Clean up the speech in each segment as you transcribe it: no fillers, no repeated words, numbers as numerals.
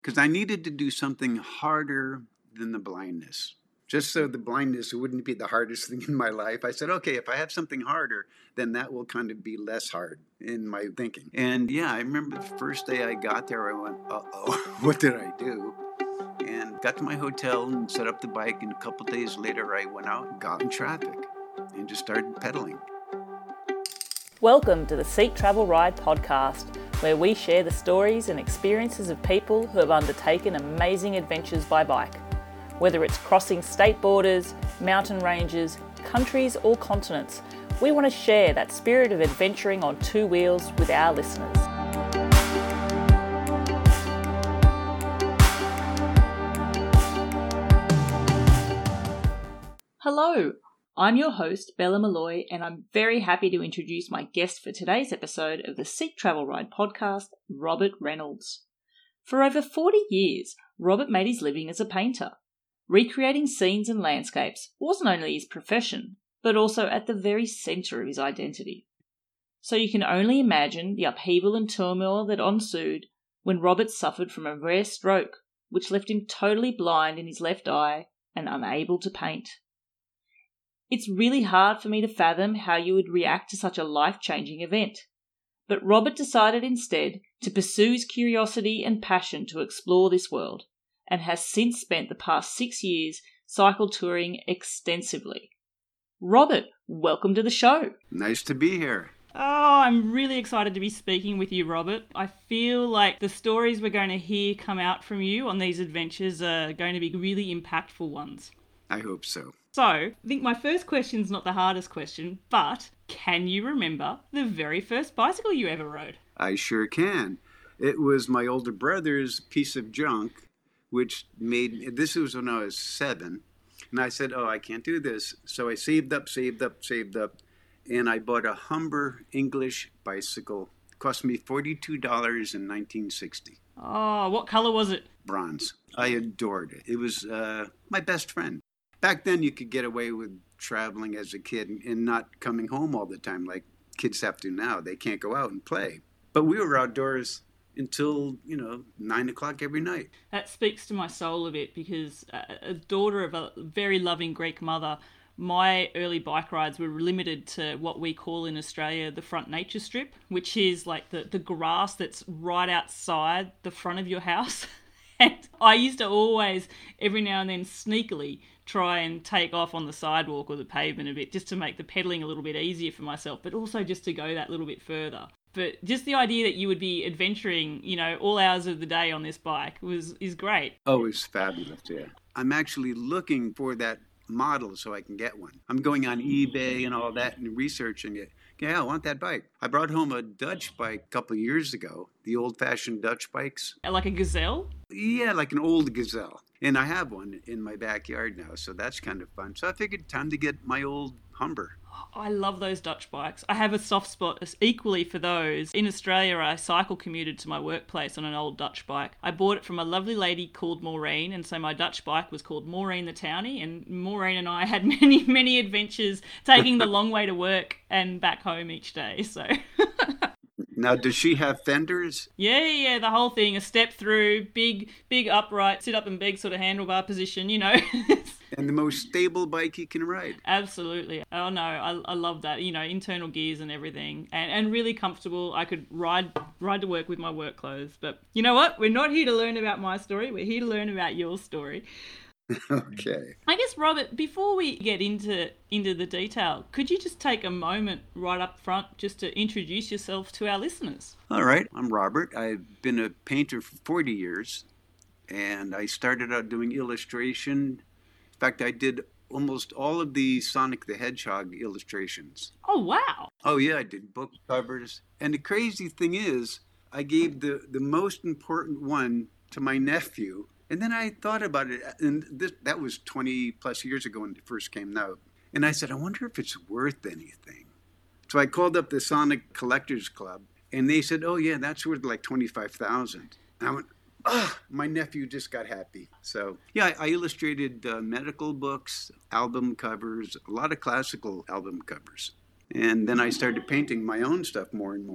because I needed to do something harder than the blindness. Just so the blindness wouldn't be the hardest thing in my life, I said, okay, if I have something harder, then that will kind of be less hard in my thinking. And yeah, I remember the first day I got there, I went, uh-oh, what did I do? And got to my hotel and set up the bike, and a couple days later I went out and got in traffic and just started pedaling. Welcome to the Seek Travel Ride podcast, where we share the stories and experiences of people who have undertaken amazing adventures by bike. Whether it's crossing state borders, mountain ranges, countries or continents, we want to share that spirit of adventuring on two wheels with our listeners. Hello, I'm your host, Bella Malloy, and I'm very happy to introduce my guest for today's episode of the Seek Travel Ride podcast, Robert Reynolds. For over 40 years, Robert made his living as a painter. Recreating scenes and landscapes wasn't only his profession, but also at the very centre of his identity. So you can only imagine the upheaval and turmoil that ensued when Robert suffered from a rare stroke, which left him totally blind in his left eye and unable to paint. It's really hard for me to fathom how you would react to such a life-changing event. But Robert decided instead to pursue his curiosity and passion to explore this world, and has since spent the past 6 years cycle touring extensively. Robert, welcome to the show. Nice to be here. Oh, I'm really excited to be speaking with you, Robert. I feel like the stories we're going to hear come out from you on these adventures are going to be really impactful ones. I hope so. So, I think my first question's not the hardest question, but can you remember the very first bicycle you ever rode? I sure can. It was my older brother's piece of junk, which this was when I was 7. And I said, I can't do this. So I saved up. And I bought a Humber English bicycle. It cost me $42 in 1960. Oh, what color was it? Bronze. I adored it. It was my best friend. Back then, you could get away with traveling as a kid and not coming home all the time like kids have to now. They can't go out and play. But we were outdoors until, 9 o'clock every night. That speaks to my soul a bit because a daughter of a very loving Greek mother, my early bike rides were limited to what we call in Australia the front nature strip, which is like the grass that's right outside the front of your house. And I used to always, every now and then, sneakily try and take off on the sidewalk or the pavement a bit just to make the pedaling a little bit easier for myself, but also just to go that little bit further. But just the idea that you would be adventuring, all hours of the day on this bike is great. Oh, it's fabulous, yeah. I'm actually looking for that model so I can get one. I'm going on eBay and all that and researching it. Yeah, I want that bike. I brought home a Dutch bike a couple of years ago, the old-fashioned Dutch bikes. Like a Gazelle? Yeah, like an old Gazelle. And I have one in my backyard now, so that's kind of fun. So I figured time to get my old Humber. I love those Dutch bikes. I have a soft spot equally for those. In Australia, I cycle commuted to my workplace on an old Dutch bike. I bought it from a lovely lady called Maureen, and so my Dutch bike was called Maureen the Townie, and Maureen and I had many, many adventures taking the long way to work and back home each day, so... Now, does she have fenders? Yeah, the whole thing, a step through, big upright, sit up and beg sort of handlebar position, And the most stable bike you can ride. Absolutely. Oh no, I love that, internal gears and everything, and really comfortable. I could ride to work with my work clothes, but you know what? We're not here to learn about my story, we're here to learn about your story. Okay. I guess, Robert, before we get into the detail, could you just take a moment right up front just to introduce yourself to our listeners? All right. I'm Robert. I've been a painter for 40 years, and I started out doing illustration. In fact, I did almost all of the Sonic the Hedgehog illustrations. Oh, wow. Oh, yeah, I did book covers. And the crazy thing is, I gave the most important one to my nephew. And then I thought about it, and that was 20 plus years ago when it first came out. And I said, I wonder if it's worth anything. So I called up the Sonic Collectors Club, and they said, oh, yeah, that's worth like $25,000. And I went, my nephew just got happy. So, yeah, I illustrated medical books, album covers, a lot of classical album covers. And then I started painting my own stuff more and more.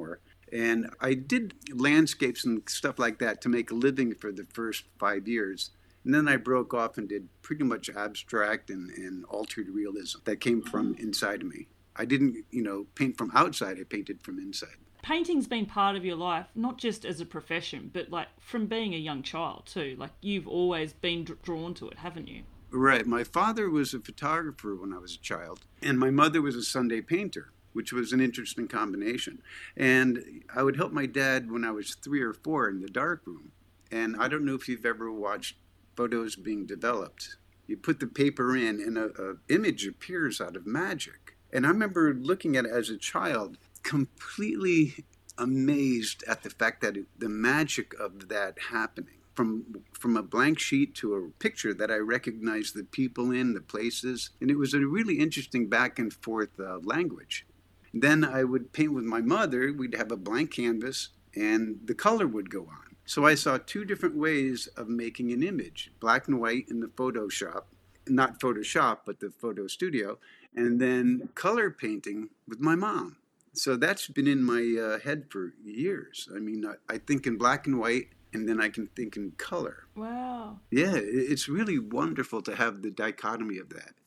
And I did landscapes and stuff like that to make a living for the first 5 years. And then I broke off and did pretty much abstract and altered realism that came from inside of me. I didn't, paint from outside, I painted from inside. Painting's been part of your life, not just as a profession, but like from being a young child too. Like you've always been drawn to it, haven't you? Right. My father was a photographer when I was a child, and my mother was a Sunday painter, which was an interesting combination. And I would help my dad when I was 3 or 4 in the darkroom. And I don't know if you've ever watched photos being developed. You put the paper in, and a image appears out of magic. And I remember looking at it as a child, completely amazed at the fact that the magic of that happening. From a blank sheet to a picture that I recognized the people in, the places. And it was a really interesting back and forth language. Then I would paint with my mother. We'd have a blank canvas and the color would go on. So I saw 2 different ways of making an image, black and white in the Photoshop, not Photoshop, but the photo studio, and then color painting with my mom. So that's been in my head for years. I mean, I think in black and white, and then I can think in color. Wow. Yeah, it's really wonderful to have the dichotomy of that.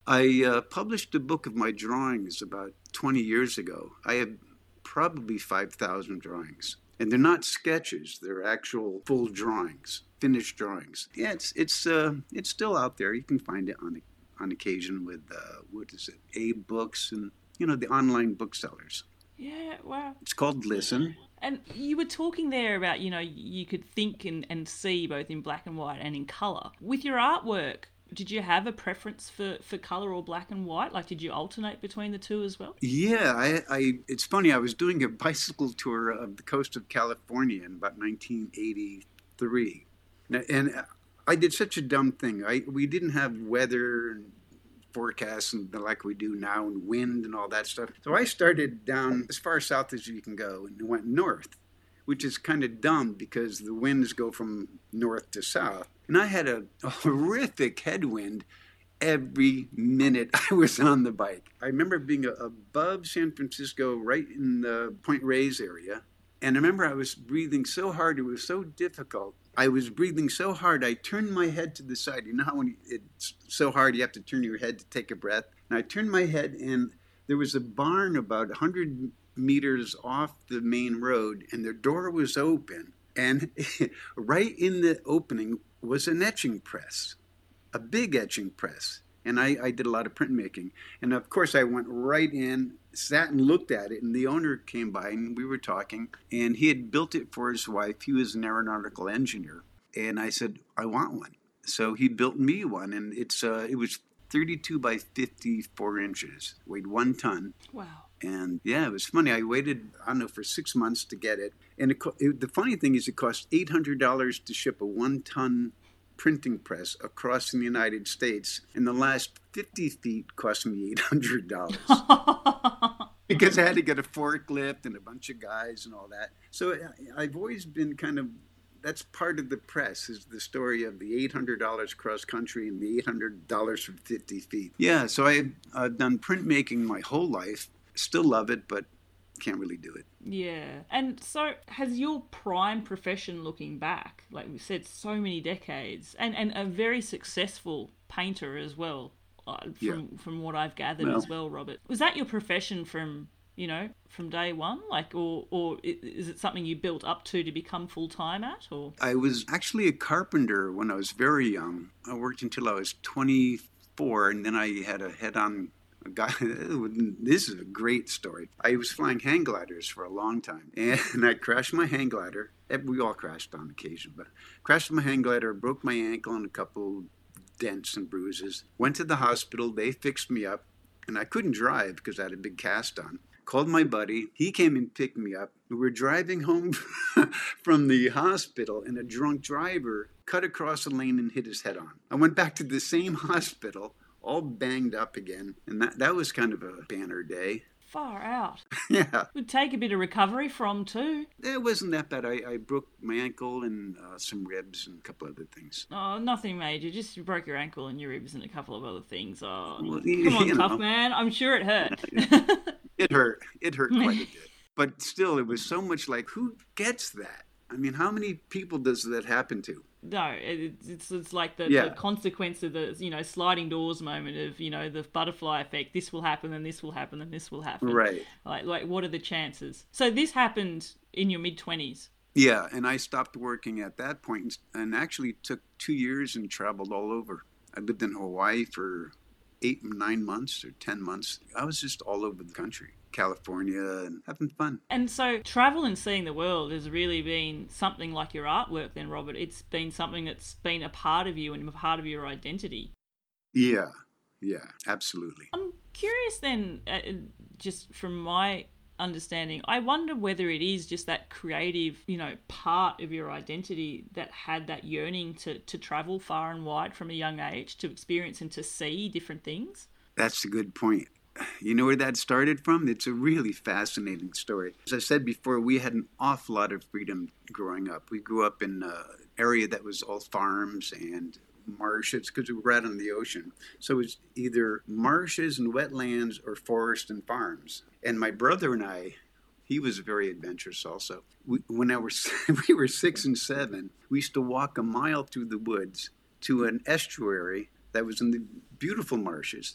I published a book of my drawings about 20 years ago. I have probably 5,000 drawings. And they're not sketches, they're actual full drawings, finished drawings. Yeah, it's still out there. You can find it on occasion with, Abe Books and, the online booksellers. Yeah, wow. It's called Listen. And you were talking there about, you could think and see both in black and white and in colour. With your artwork, did you have a preference for colour or black and white? Like, did you alternate between the two as well? Yeah, it's funny. I was doing a bicycle tour of the coast of California in about 1983. And I did such a dumb thing. We didn't have weather and forecasts and like we do now, and wind and all that stuff. So I started down as far south as you can go and went north, which is kind of dumb because the winds go from north to south. And I had a horrific headwind every minute I was on the bike. I remember being above San Francisco, right in the Point Reyes area. And I remember I was breathing so hard, it was so difficult. I was breathing so hard, I turned my head to the side. You know how when it's so hard you have to turn your head to take a breath? And I turned my head, and there was a barn about 100 meters off the main road, and the door was open. And right in the opening was an etching press, a big etching press. And I did a lot of printmaking. And of course, I went right in, sat and looked at it. And the owner came by and we were talking. And he had built it for his wife. He was an aeronautical engineer. And I said, I want one. So he built me one. And it was 32 by 54 inches, weighed 1 ton. Wow. And yeah, it was funny. I waited, for 6 months to get it. And the funny thing is it cost $800 to ship a 1 ton printing press across the United States. And the last 50 feet cost me $800 because I had to get a forklift and a bunch of guys and all that. So I've always been that's part of the press, is the story of the $800 cross country and the $800 for 50 feet. Yeah, so I've done printmaking my whole life. Still love it, but can't really do it. Yeah. And so has your prime profession, looking back, like we said, so many decades, and a very successful painter as well, from what I've gathered as well, Robert. Was that your profession from day one? Like, or is it something you built up to become full-time at? Or I was actually a carpenter when I was very young. I worked until I was 24, and then I had a head-on guy. This is a great story. I was flying hang gliders for a long time, and I crashed my hang glider. We all crashed on occasion, but crashed my hang glider, broke my ankle and a couple dents and bruises. Went to the hospital. They fixed me up, and I couldn't drive because I had a big cast on. Called my buddy. He came and picked me up. We were driving home from the hospital, and a drunk driver cut across the lane and hit his head on. I went back to the same hospital, all banged up again. And that was kind of a banner day. Far out. Yeah. Would take a bit of recovery from too. It wasn't that bad. I broke my ankle and some ribs and a couple other things. Oh, nothing major. Just you broke your ankle and your ribs and a couple of other things. Oh, well, come on, tough man. I'm sure it hurt. It hurt. It hurt quite a bit. But still, it was so much like, who gets that? I mean, how many people does that happen to? No, it's like the Yeah. consequence of the sliding doors moment of the butterfly effect. This will happen, and this will happen, and this will happen. Right. Like what are the chances? So this happened in your mid-20s. Yeah, and I stopped working at that point and actually took 2 years and traveled all over. I lived in Hawaii for 8 or 9 months or 10 months. I was just all over the country, California, and having fun. And so travel and seeing the world has really been something like your artwork then, Robert. It's been something that's been a part of you and a part of your identity. Yeah, absolutely. I'm curious then, just from my understanding, I wonder whether it is just that creative, part of your identity that had that yearning to travel far and wide from a young age, to experience and to see different things. That's a good point. You know where that started from? It's a really fascinating story. As I said before, we had an awful lot of freedom growing up. We grew up in an area that was all farms and marshes because we were right on the ocean. So it was either marshes and wetlands or forest and farms. And my brother and I, he was very adventurous also. We were 6 and 7, we used to walk a mile through the woods to an estuary that was in the beautiful marshes.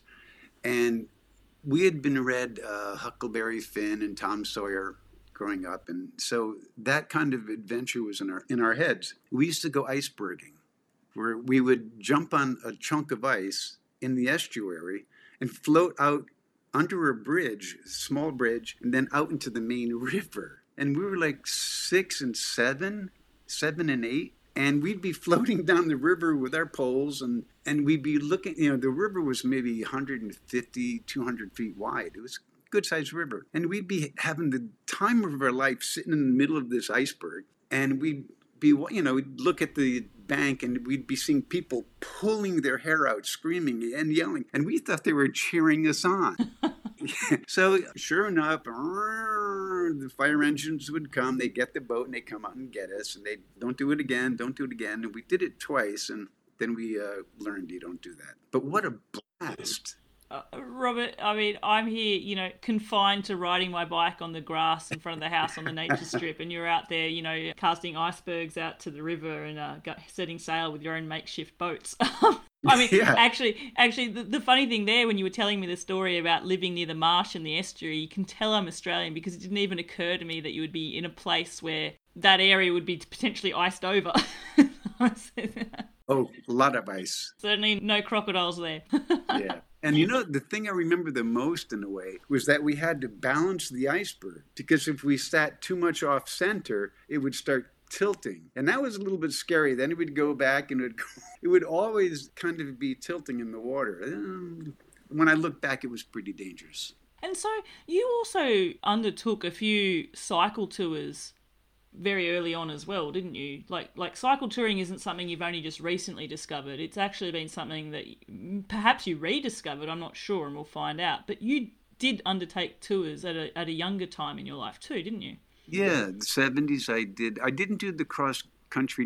And we had been read Huckleberry Finn and Tom Sawyer growing up. And so that kind of adventure was in our heads. We used to go iceberging, where we would jump on a chunk of ice in the estuary and float out under a bridge, a small bridge, and then out into the main river. And we were like 6 and 7, 7 and 8, and we'd be floating down the river with our poles, and we'd be looking, the river was maybe 150, 200 feet wide. It was a good-sized river. And we'd be having the time of our life sitting in the middle of this iceberg, and we'd look at the bank and we'd be seeing people pulling their hair out, screaming and yelling. And we thought they were cheering us on. So sure enough, the fire engines would come. They'd get the boat and they'd come out and get us. And they'd, don't do it again. And we did it twice. And then we learned you don't do that. But what a blast. Robert, I mean, I'm here, confined to riding my bike on the grass in front of the house on the nature strip, and you're out there, casting icebergs out to the river and setting sail with your own makeshift boats. I mean, yeah. Actually, the funny thing there, when you were telling me the story about living near the marsh and the estuary, you can tell I'm Australian because it didn't even occur to me that you would be in a place where that area would be potentially iced over. Oh, a lot of ice. Certainly no crocodiles there. Yeah. And the thing I remember the most in a way was that we had to balance the iceberg, because if we sat too much off center, it would start tilting. And that was a little bit scary. Then it would go back and it would always kind of be tilting in the water. When I look back, it was pretty dangerous. And so you also undertook a few cycle tours very early on as well, didn't you? Like cycle touring isn't something you've only just recently discovered. It's actually been something that perhaps you rediscovered, I'm not sure, and we'll find out. But you did undertake tours at a younger time in your life too, didn't you? Yeah, the 70s I did. I didn't do the cross-country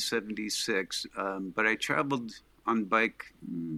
1976, but I traveled on bike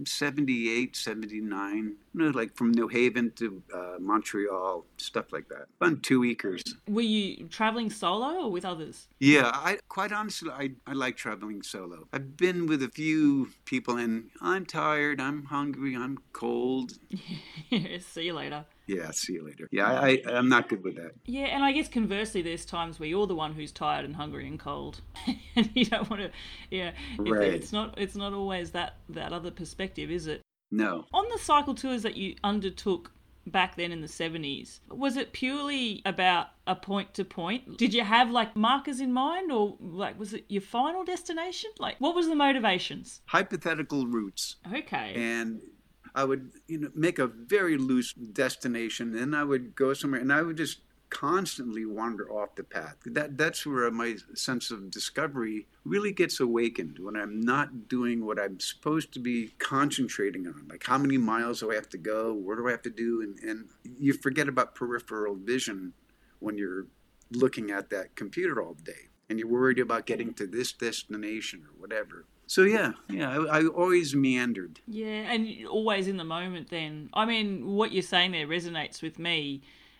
78, 79, like from New Haven to Montreal, stuff like that. Fun 2-weekers. Were you traveling solo or with others? Yeah, quite honestly, I like traveling solo. I've been with a few people and I'm tired, I'm hungry, I'm cold. See you later. Yeah, see you later. Yeah, I'm not good with that. Yeah, and I guess conversely, there's times where you're the one who's tired and hungry and cold, and you don't want to. Yeah, right. It's not always that other perspective, is it? No. On the cycle tours that you undertook back then in the 70s, was it purely about a point to point? Did you have like markers in mind, or like was it your final destination? Like, what was the motivations? Hypothetical routes. Okay. And I would, make a very loose destination, and I would go somewhere, and I would just constantly wander off the path. That's where my sense of discovery really gets awakened, when I'm not doing what I'm supposed to be concentrating on. Like, how many miles do I have to go? What do I have to do? And you forget about peripheral vision when you're looking at that computer all day, and you're worried about getting to this destination or whatever. So yeah, I always meandered. Yeah, and always in the moment then. I mean, what you're saying there resonates with me.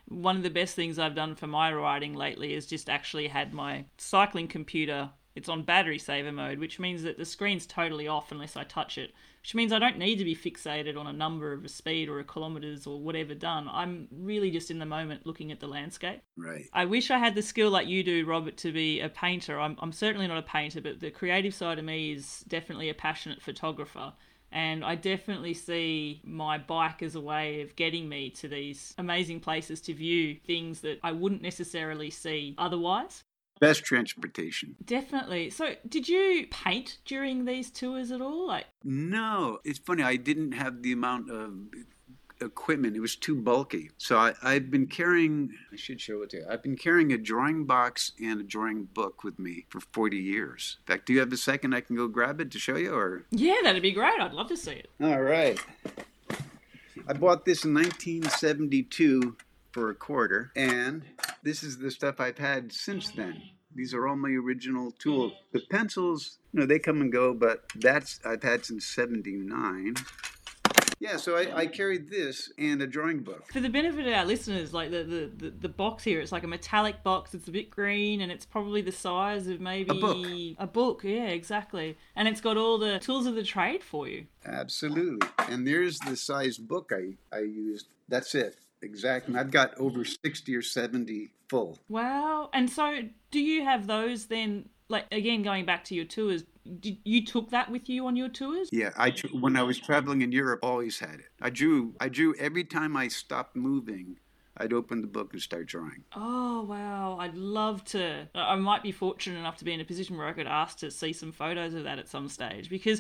One of the best things I've done for my riding lately is just actually had my cycling computer. It's on battery saver mode, which means that the screen's totally off unless I touch it, which means I don't need to be fixated on a number of a speed or a kilometres or whatever done. I'm really just in the moment looking at the landscape. Right. I wish I had the skill like you do, Robert, to be a painter. I'm certainly not a painter, but the creative side of me is definitely a passionate photographer. And I definitely see my bike as a way of getting me to these amazing places to view things that I wouldn't necessarily see otherwise. Best transportation. Definitely. So did you paint during these tours at all? No, it's funny. I didn't have the amount of equipment. It was too bulky. So I've been carrying, I should show it to you. I've been carrying a drawing box and a drawing book with me for 40 years. In fact, do you have a second I can go grab it to show you? Or Yeah, that'd be great. I'd love to see it. All right. I bought this in 1972 for $0.25, and this is the stuff I've had since then. These are all my original tools. The pencils, they come and go, but I've had since 79. Yeah, so I carried this and a drawing book. For the benefit of our listeners, like the box here, it's like a metallic box. It's a bit green, and it's probably the size of maybe a book. Yeah, exactly. And it's got all the tools of the trade for you. Absolutely. And there's the size book I used. That's it. Exactly. I've got over 60 or 70 full. Wow. And so do you have those then, like, again, going back to your tours, you took that with you on your tours? Yeah, when I was traveling in Europe, always had it. I drew every time I stopped moving. I'd open the book and start drawing. Oh, wow. I'd love to. I might be fortunate enough to be in a position where I could ask to see some photos of that at some stage, because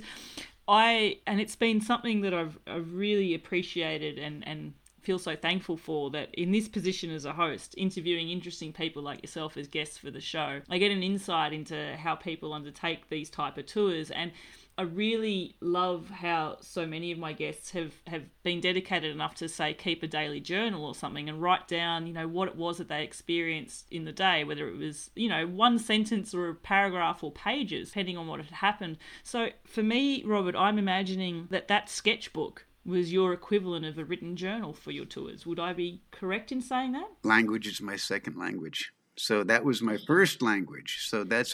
and it's been something that I've really appreciated and feel so thankful for, that in this position as a host, interviewing interesting people like yourself as guests for the show, I get an insight into how people undertake these type of tours. And I really love how so many of my guests have been dedicated enough to, say, keep a daily journal or something and write down, what it was that they experienced in the day, whether it was, one sentence or a paragraph or pages, depending on what had happened. So for me, Robert, I'm imagining that sketchbook was your equivalent of a written journal for your tours. Would I be correct in saying that? Language is my second language. So that was my first language. So that's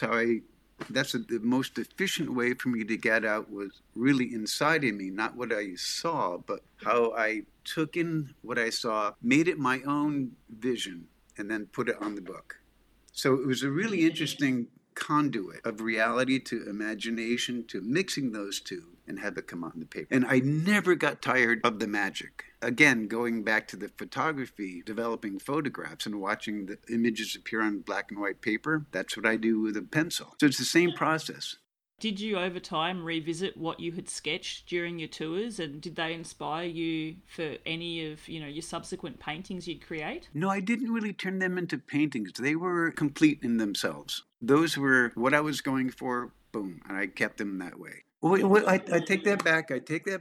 the most efficient way for me to get out, was really inside of me, not what I saw, but how I took in what I saw, made it my own vision, and then put it on the book. So it was a really interesting conduit of reality to imagination, to mixing those two and have it come out in the paper. And I never got tired of the magic. Again, going back to the photography, developing photographs and watching the images appear on black and white paper, that's what I do with a pencil. So it's the same process. Did you over time revisit what you had sketched during your tours, and did they inspire you for any of your subsequent paintings you'd create? No, I didn't really turn them into paintings. They were complete in themselves. Those were what I was going for, boom, and I kept them that way. Wait, I take that back.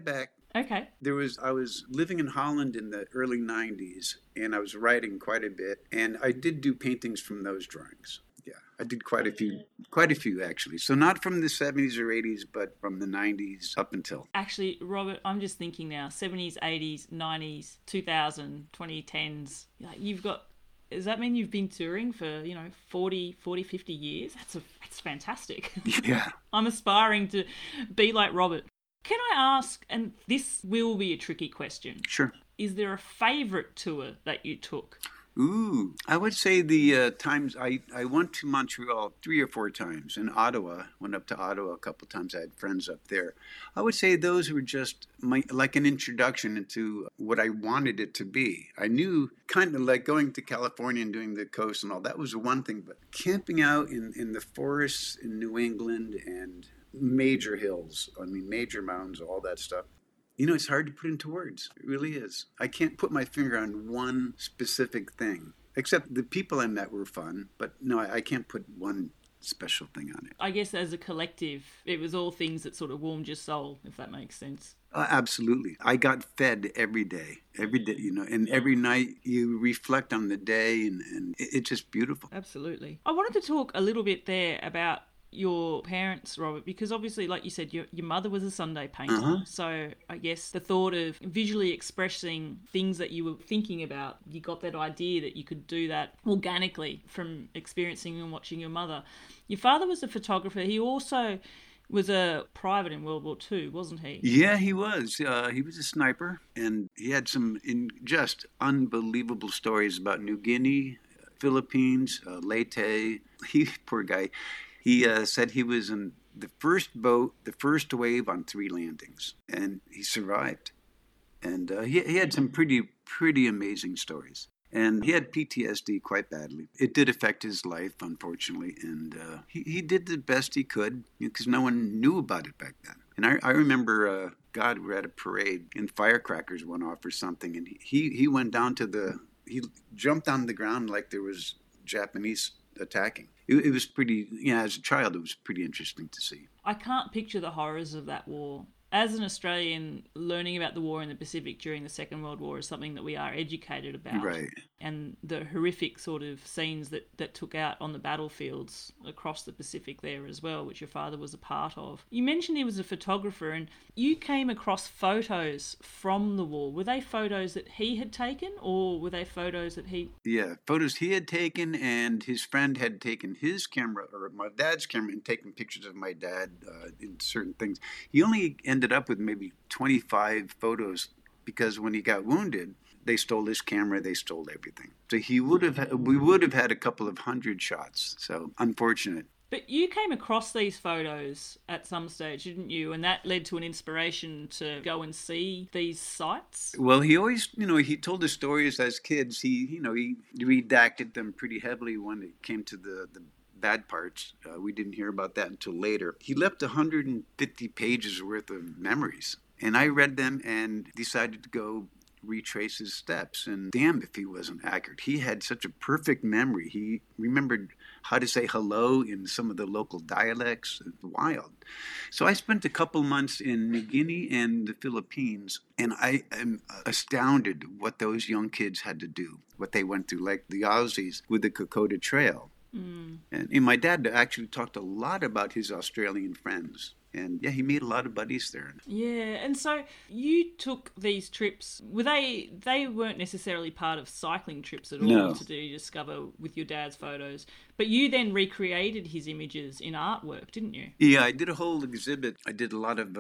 Okay. I was living in Holland in the early 90s, and I was writing quite a bit, and I did do paintings from those drawings. Yeah, I did quite a few actually. So not from the 70s or 80s, but from the 90s up until. Actually, Robert, I'm just thinking now, 70s, 80s, 90s, 2000, 2010s. You've got, does that mean you've been touring for, 40, 50 years? That's fantastic. Yeah. I'm aspiring to be like Robert. Can I ask, and this will be a tricky question. Sure. Is there a favourite tour that you took? Ooh, I would say the times I went to Montreal 3 or 4 times, and Ottawa, went up to Ottawa a couple times. I had friends up there. I would say those were just like an introduction into what I wanted it to be. I knew kind of like going to California and doing the coast and all, that was one thing, but camping out in the forests in New England and major hills, major mountains, all that stuff. It's hard to put into words. It really is. I can't put my finger on one specific thing, except the people I met were fun. But no, I can't put one special thing on it. I guess as a collective, it was all things that sort of warmed your soul, if that makes sense. Absolutely. I got fed every day, and every night you reflect on the day, and it's just beautiful. Absolutely. I wanted to talk a little bit there about your parents, Robert, because obviously, like you said, your mother was a Sunday painter. Uh-huh. So I guess the thought of visually expressing things that you were thinking about, you got that idea that you could do that organically from experiencing and watching your mother. Your father was a photographer. He also was a private in World War II, wasn't he? Yeah, he was. He was a sniper, and he had some just unbelievable stories about New Guinea, Philippines, Leyte. Poor guy. He said he was in the first boat, the first wave on 3 landings, and he survived. And he had some pretty amazing stories. And he had PTSD quite badly. It did affect his life, unfortunately, and he did the best he could because no one knew about it back then. And I remember, we were at a parade and firecrackers went off or something, and he went down to he jumped on the ground like there was Japanese attacking. It was pretty, as a child, it was pretty interesting to see. I can't picture the horrors of that war. As an Australian, learning about the war in the Pacific during the Second World War is something that we are educated about. Right. And the horrific sort of scenes that took out on the battlefields across the Pacific there as well, which your father was a part of. You mentioned he was a photographer, and you came across photos from the war. Were they photos that he had taken, or were they photos that he... Yeah, photos he had taken, and his friend had taken his camera, or my dad's camera, and taken pictures of my dad in certain things. He only ended up with maybe 25 photos because when he got wounded, they stole his camera, they stole everything. So we would have had a couple of 100 shots. So unfortunate. But you came across these photos at some stage, didn't you? And that led to an inspiration to go and see these sites? Well, he always, he told us stories as kids. He redacted them pretty heavily when it came to the bad parts. We didn't hear about that until later. He left 150 pages worth of memories. And I read them and decided to go retrace his steps. And damn if he wasn't accurate. He had such a perfect memory. He remembered how to say hello in some of the local dialects. Wild. So I spent a couple months in New Guinea and the Philippines, and I am astounded what those young kids had to do, what they went through, like the Aussies with the Kokoda Trail. Mm. And my dad actually talked a lot about his Australian friends. And he made a lot of buddies there. Yeah, and so you took these trips. Were they weren't necessarily part of cycling trips at all? No. To discover with your dad's photos, but you then recreated his images in artwork, didn't you? Yeah, I did a whole exhibit. I did a lot of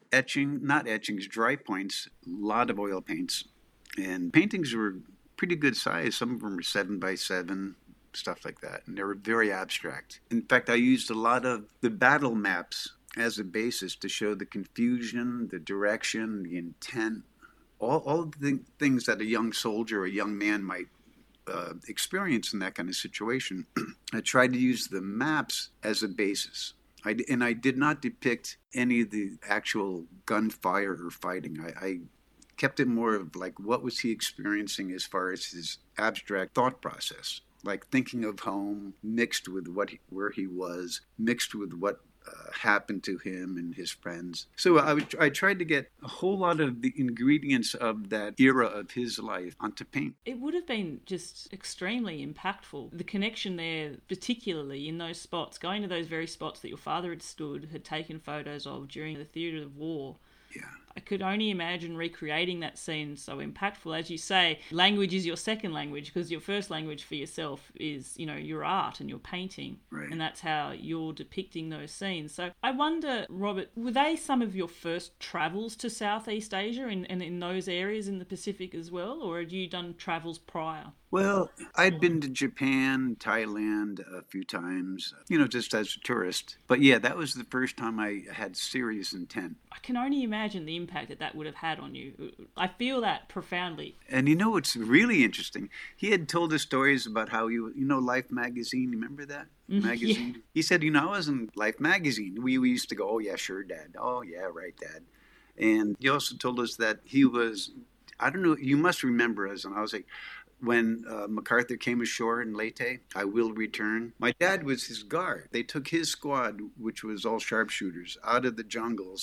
not etchings, dry points, a lot of oil paints, and paintings were pretty good size. Some of them were 7x7. Stuff like that, and they were very abstract. In fact, I used a lot of the battle maps as a basis to show the confusion, the direction, the intent, all the things that a young soldier or a young man might experience in that kind of situation. I tried to use the maps as a basis. I did not depict any of the actual gunfire or fighting. I kept it more of like what was he experiencing as far as his abstract thought process, like thinking of home mixed with where he was, mixed with what happened to him and his friends. So I tried to get a whole lot of the ingredients of that era of his life onto paint. It would have been just extremely impactful. The connection there, particularly in those spots, going to those very spots that your father had taken photos of during the theatre of war. Yeah. I could only imagine recreating that scene so impactful. As you say, language is your second language because your first language for yourself is, your art and your painting. Right. And that's how you're depicting those scenes. So I wonder, Robert, were they some of your first travels to Southeast Asia and in those areas in the Pacific as well? Or had you done travels prior? Well, I'd been to Japan, Thailand a few times, just as a tourist. But yeah, that was the first time I had serious intent. I can only imagine the impact that would have had on you. I feel that profoundly. And what's really interesting? He had told us stories about how Life magazine, remember that magazine? Yeah. He said, I was in Life magazine. We used to go, oh yeah, sure, Dad. Oh yeah, right, Dad. And he also told us that he was, I don't know, you must remember us. And I was like, when MacArthur came ashore in Leyte, I will return. My dad was his guard. They took his squad, which was all sharpshooters, out of the jungles,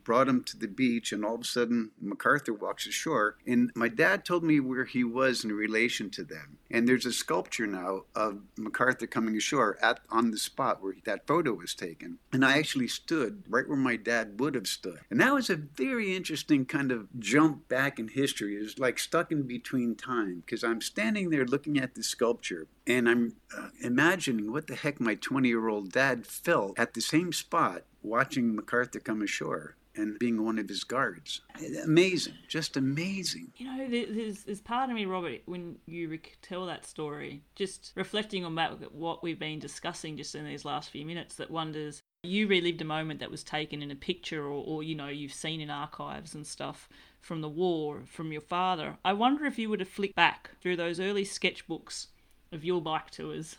brought him to the beach, and all of a sudden MacArthur walks ashore. And my dad told me where he was in relation to them. And there's a sculpture now of MacArthur coming ashore on the spot where that photo was taken. And I actually stood right where my dad would have stood. And that was a very interesting kind of jump back in history. It was like stuck in between time, because I'm standing there looking at the sculpture, and I'm imagining what the heck my 20-year-old dad felt at the same spot watching MacArthur come ashore and being one of his guards. Amazing, just amazing. You know, there's part of me, Robert, when you tell that story, just reflecting on what we've been discussing just in these last few minutes, that wonders, you relived a moment that was taken in a picture or you know, you've seen in archives and stuff from the war, from your father. I wonder if you were to flick back through those early sketchbooks of your bike tours.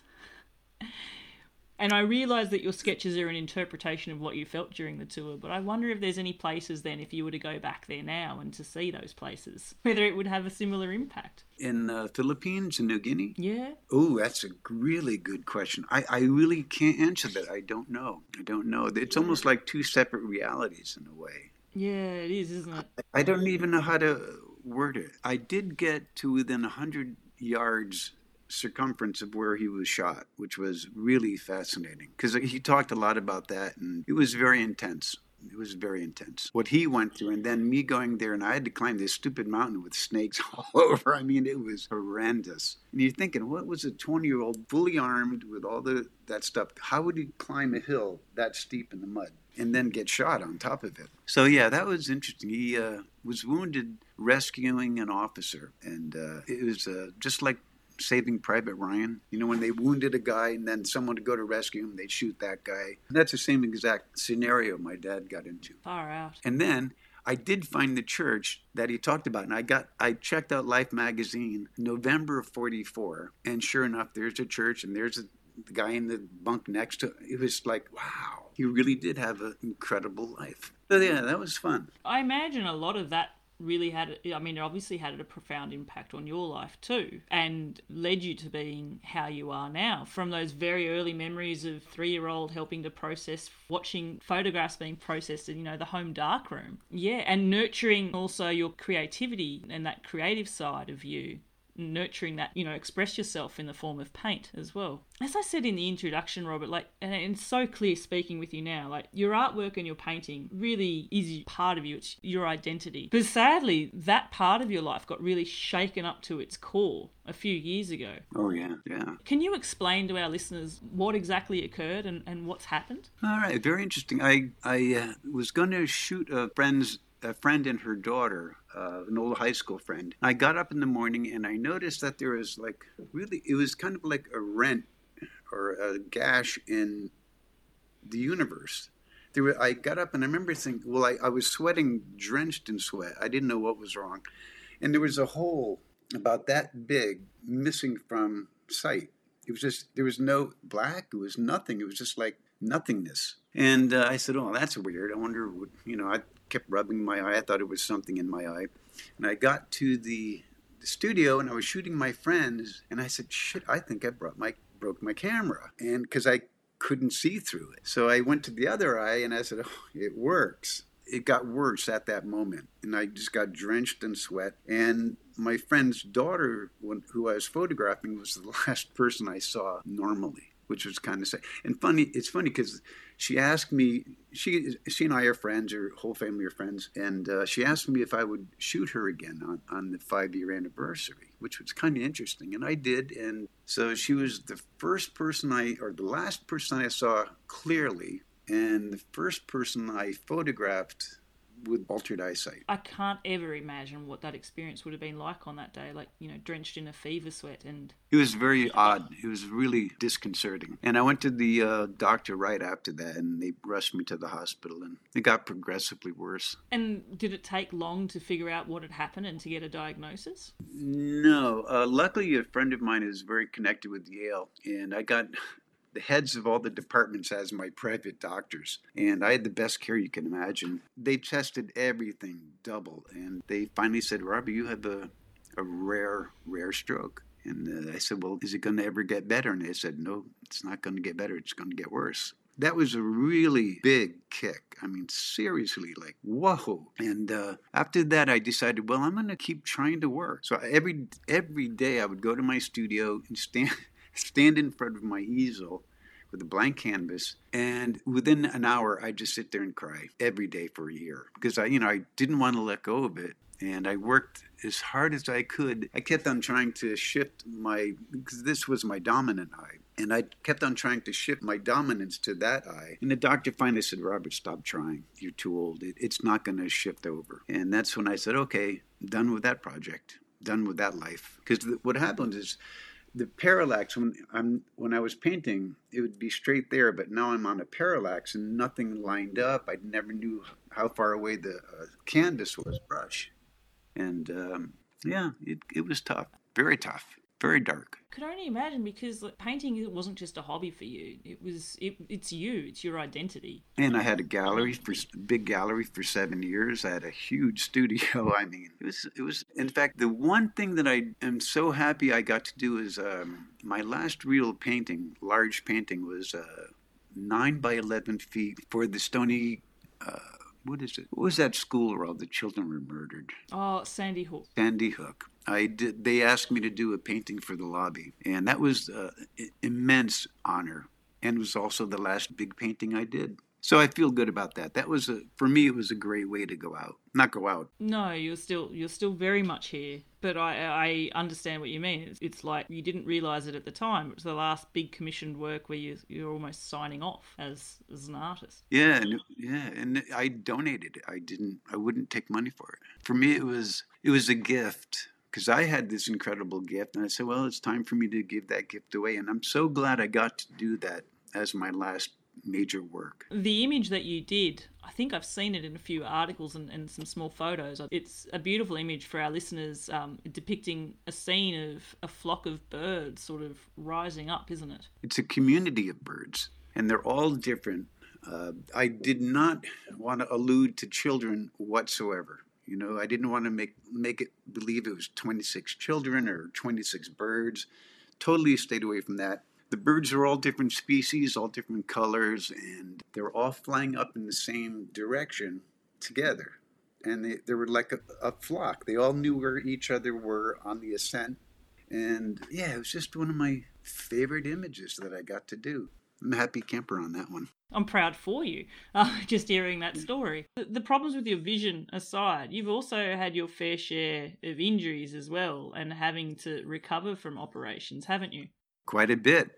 And I realise that your sketches are an interpretation of what you felt during the tour, but I wonder if there's any places then, if you were to go back there now and to see those places, whether it would have a similar impact. In Philippines and New Guinea? Yeah. Oh, that's a really good question. I really can't answer that. I don't know. It's almost like two separate realities in a way. Yeah, it is, isn't it? I don't even know how to word it. I did get to within 100 yards circumference of where he was shot, which was really fascinating because he talked a lot about that, and it was very intense. It was very intense what he went through, and then me going there, and I had to climb this stupid mountain with snakes all over. I mean, it was horrendous. And you're thinking, what was a 20-year-old fully armed with all that stuff? How would he climb a hill that steep in the mud and then get shot on top of it? So yeah, that was interesting. He was wounded rescuing an officer, and it was just like Saving Private Ryan. You know, when they wounded a guy and then someone would go to rescue him, they'd shoot that guy. That's the same exact scenario my dad got into. Far out. And then I did find the church that he talked about, and I checked out Life magazine November of 44, and sure enough, there's a church, and there's the guy in the bunk next to it. It was like, wow, he really did have an incredible life. So yeah, that was fun. I imagine a lot of that really it obviously had a profound impact on your life too, and led you to being how you are now. From those very early memories of 3-year-old helping to process, watching photographs being processed in, you know, the home darkroom. Yeah, and nurturing also your creativity and that creative side of you. Nurturing that, you know, express yourself in the form of paint as well. As I said in the introduction, Robert, and it's so clear speaking with you now, your artwork and your painting really is part of you. It's your identity. But sadly, that part of your life got really shaken up to its core a few years ago. Oh, yeah. Can you explain to our listeners what exactly occurred and what's happened? All right, very interesting. I was going to shoot a friend and her daughter, an old high school friend. I got up in the morning and I noticed that there was it was kind of like a rent or a gash in the universe. I got up and I remember thinking, I was sweating, drenched in sweat. I didn't know what was wrong. And there was a hole about that big missing from sight. It was just, there was no black, it was nothing. It was just like nothingness. And I said, oh, that's weird. I wonder what, I kept rubbing my eye. I thought it was something in my eye. And I got to the studio and I was shooting my friends. And I said, shit, I think I broke my camera. And because I couldn't see through it. So I went to the other eye and I said, oh, it works. It got worse at that moment. And I just got drenched in sweat. And my friend's daughter, who I was photographing, was the last person I saw normally, which was kind of sad. And it's funny because she asked me, she and I are friends, her whole family are friends, and she asked me if I would shoot her again on the 5-year anniversary, which was kind of interesting, and I did. And so she was the last person I saw clearly, and the first person I photographed with altered eyesight. I can't ever imagine what that experience would have been like on that day, drenched in a fever sweat. And it was very odd. It was really disconcerting. And I went to the doctor right after that, and they rushed me to the hospital, and it got progressively worse. And did it take long to figure out what had happened and to get a diagnosis? No. Luckily, a friend of mine is very connected with Yale, and I got the heads of all the departments as my private doctors. And I had the best care you can imagine. They tested everything double. And they finally said, Robbie, you have a rare stroke. And I said, well, is it going to ever get better? And they said, no, it's not going to get better. It's going to get worse. that was a really big kick. I mean, seriously, like, whoa. And after that, I decided, well, I'm going to keep trying to work. So every day I would go to my studio and stand in front of my easel with a blank canvas, and within an hour, I'd just sit there and cry every day for a year because I didn't want to let go of it. And I worked as hard as I could. I kept on trying to shift because this was my dominant eye. And I kept on trying to shift my dominance to that eye. And the doctor finally said, Robert, stop trying. You're too old. It's not going to shift over. And that's when I said, okay, done with that project, done with that life. Because what happened is the parallax, when I was painting, it would be straight there. But now I'm on a parallax and nothing lined up. I never knew how far away the canvas was brush. And it was tough, very tough, very dark. Could only imagine, because painting, it wasn't just a hobby for you. It's you. It's your identity. And I had a big gallery for 7 years. I had a huge studio. I mean, it was. In fact, the one thing that I am so happy I got to do is my last real painting, large painting, was 9 by 11 feet for the Stony. What is it? What was that school where all the children were murdered? Oh, Sandy Hook. Sandy Hook. They asked me to do a painting for the lobby, and that was an immense honor, and it was also the last big painting I did. So I feel good about that. That was for me. It was a great way to go out. Not go out. No, you're still very much here. But I understand what you mean. It's like you didn't realise it at the time. It was the last big commissioned work where you're almost signing off as an artist. Yeah, and I donated it. I wouldn't take money for it. For me, it was a gift. Because I had this incredible gift, and I said, well, it's time for me to give that gift away. And I'm so glad I got to do that as my last major work. The image that you did, I think I've seen it in a few articles and some small photos. It's a beautiful image for our listeners, depicting a scene of a flock of birds sort of rising up, isn't it? It's a community of birds, and they're all different. I did not want to allude to children whatsoever. You know, I didn't want to make it believe it was 26 children or 26 birds. Totally stayed away from that. The birds are all different species, all different colors, and they're all flying up in the same direction together. And they were like a flock. They all knew where each other were on the ascent. And yeah, it was just one of my favorite images that I got to do. I'm a happy camper on that one. I'm proud for you, just hearing that story. The problems with your vision aside, you've also had your fair share of injuries as well and having to recover from operations, haven't you? Quite a bit.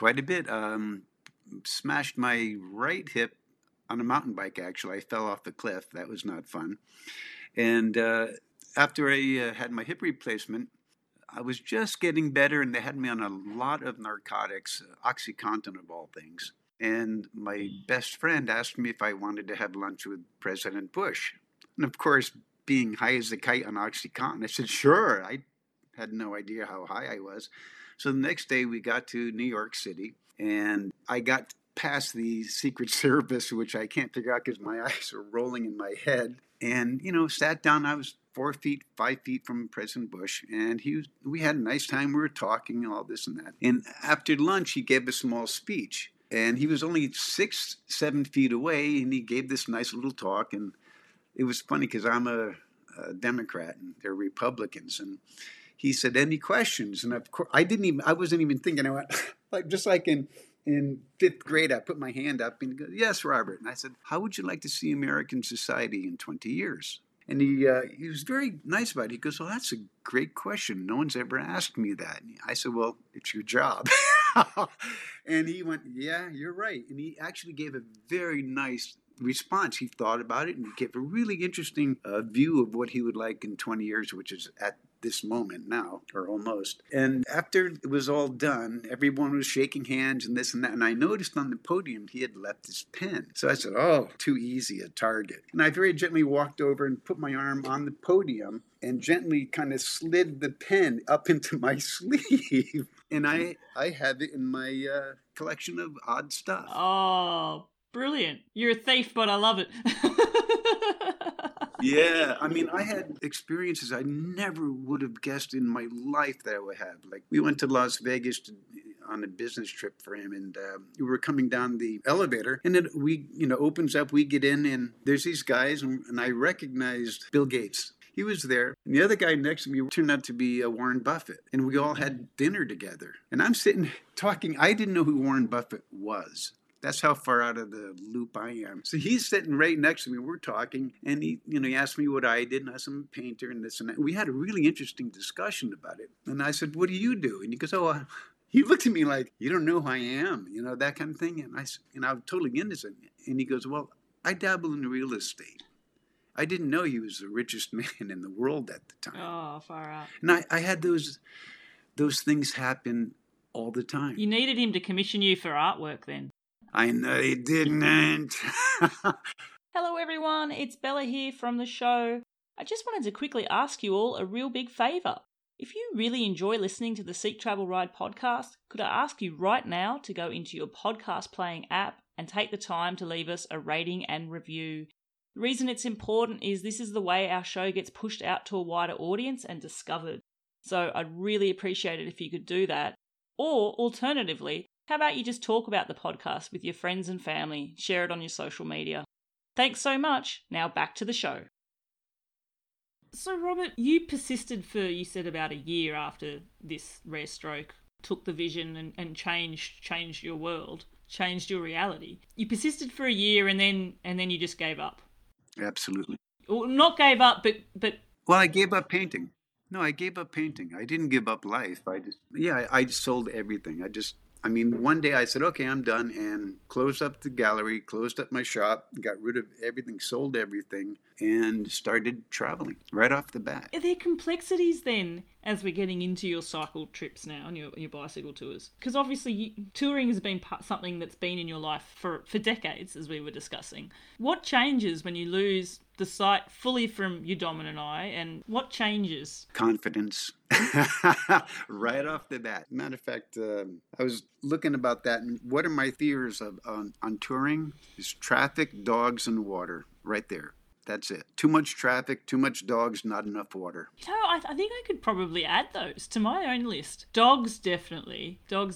Smashed my right hip on a mountain bike, actually. I fell off the cliff. That was not fun. And after I had my hip replacement, I was just getting better, and they had me on a lot of narcotics, OxyContin of all things. And my best friend asked me if I wanted to have lunch with President Bush. And of course, being high as a kite on OxyContin, I said, sure. I had no idea how high I was. So the next day we got to New York City, and I got past the Secret Service, which I can't figure out because my eyes are rolling in my head. And, sat down. I was 5 feet from President Bush, and we had a nice time. We were talking and all this and that. And after lunch, he gave a small speech. And he was only 6-7 feet away, and he gave this nice little talk. And it was funny because I'm a Democrat, and they're Republicans. And he said, "Any questions?" And of course, I wasn't even thinking. I went, just like in 5th grade, I put my hand up and he goes, "Yes, Robert." And I said, "How would you like to see American society in 20 years?" And he was very nice about it. He goes, "Well, that's a great question. No one's ever asked me that." And I said, "Well, it's your job." And he went, "Yeah, you're right." And he actually gave a very nice response. He thought about it and he gave a really interesting view of what he would like in 20 years, which is at this moment now, or almost. And after it was all done, everyone was shaking hands and this and that. And I noticed on the podium he had left his pen. So I said, "Oh, too easy a target." And I very gently walked over and put my arm on the podium and gently kind of slid the pen up into my sleeve. And I have it in my collection of odd stuff. Oh, brilliant. You're a thief, but I love it. Yeah, I mean, I had experiences I never would have guessed in my life that I would have. Like, we went to Las Vegas on a business trip for him, and we were coming down the elevator, and it opens up. We get in, and there's these guys, and I recognized Bill Gates. He was there, and the other guy next to me turned out to be Warren Buffett, and we all had dinner together. And I'm sitting talking. I didn't know who Warren Buffett was. That's how far out of the loop I am. So he's sitting right next to me. We're talking, and he asked me what I did, and I said, I'm a painter, and this and that. We had a really interesting discussion about it. And I said, what do you do? And he goes, he looked at me like, you don't know who I am, that kind of thing. And I'm totally innocent. And he goes, well, I dabble in real estate. I didn't know he was the richest man in the world at the time. Oh, far out. And I had those things happen all the time. You needed him to commission you for artwork then. I know he didn't. Hello everyone, it's Bella here from the show. I just wanted to quickly ask you all a real big favour. If you really enjoy listening to the Seek Travel Ride podcast, could I ask you right now to go into your podcast playing app and take the time to leave us a rating and review. The reason it's important is this is the way our show gets pushed out to a wider audience and discovered. So I'd really appreciate it if you could do that. Or alternatively, how about you just talk about the podcast with your friends and family, share it on your social media. Thanks so much. Now back to the show. So Robert, you persisted for, you said, about a year after this rare stroke took the vision and changed your world, changed your reality. You persisted for a year and then you just gave up. Absolutely. Well, not gave up, but... Well, I gave up painting. No, I gave up painting. I didn't give up life. I sold everything. One day I said, okay, I'm done, and closed up the gallery, closed up my shop, got rid of everything, sold everything, and started traveling right off the bat. Are there complexities then as we're getting into your cycle trips now and your bicycle tours? Because obviously touring has been something that's been in your life for decades, as we were discussing. What changes when you lose the sight fully from your dominant eye, and what changes? Confidence. Right off the bat. Matter of fact, I was looking about that, and what are my fears on touring? Is traffic, dogs, and water. Right there. That's it. Too much traffic, too much dogs, not enough water. I think I could probably add those to my own list. Dogs, definitely. Oh,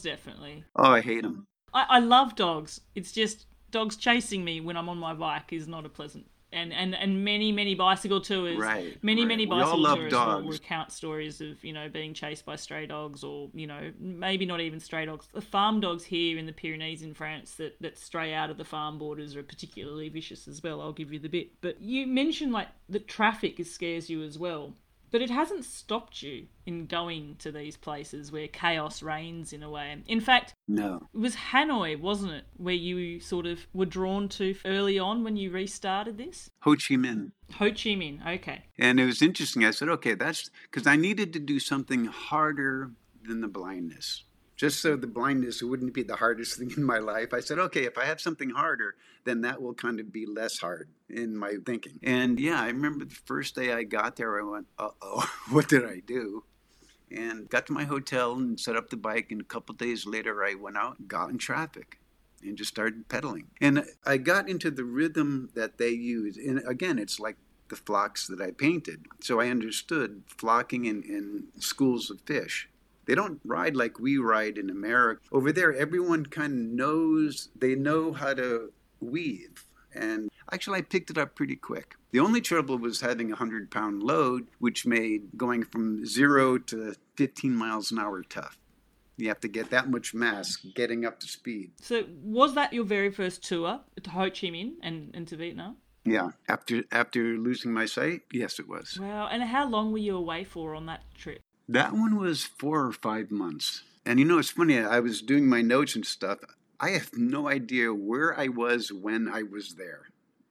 I hate them. I love dogs. It's just dogs chasing me when I'm on my bike is not a pleasant. And many bicycle tours, right, many bicycle tours will recount stories of, being chased by stray dogs, or, maybe not even stray dogs. The farm dogs here in the Pyrenees in France that stray out of the farm borders are particularly vicious as well. I'll give you the bit. But you mentioned the traffic scares you as well. But it hasn't stopped you in going to these places where chaos reigns in a way. In fact, no. It was Hanoi, wasn't it, where you sort of were drawn to early on when you restarted this? Ho Chi Minh. Ho Chi Minh, okay. And it was interesting. I said, okay, that's because I needed to do something harder than the blindness. Just so the blindness wouldn't be the hardest thing in my life. I said, okay, if I have something harder, then that will kind of be less hard in my thinking. And yeah, I remember the first day I got there, I went, uh-oh, what did I do? And got to my hotel and set up the bike. And a couple of days later, I went out and got in traffic and just started pedaling. And I got into the rhythm that they use. And again, it's like the flocks that I painted. So I understood flocking in schools of fish. They don't ride like we ride in America. Over there, everyone kind of knows, they know how to weave. And actually, I picked it up pretty quick. The only trouble was having a 100-pound load, which made going from 0 to 15 miles an hour tough. You have to get that much mass getting up to speed. So was that your very first tour to Ho Chi Minh and to Vietnam? Yeah. After losing my sight, yes, it was. Wow. And how long were you away for on that trip? That one was 4 or 5 months. And it's funny, I was doing my notes and stuff. I have no idea where I was when I was there.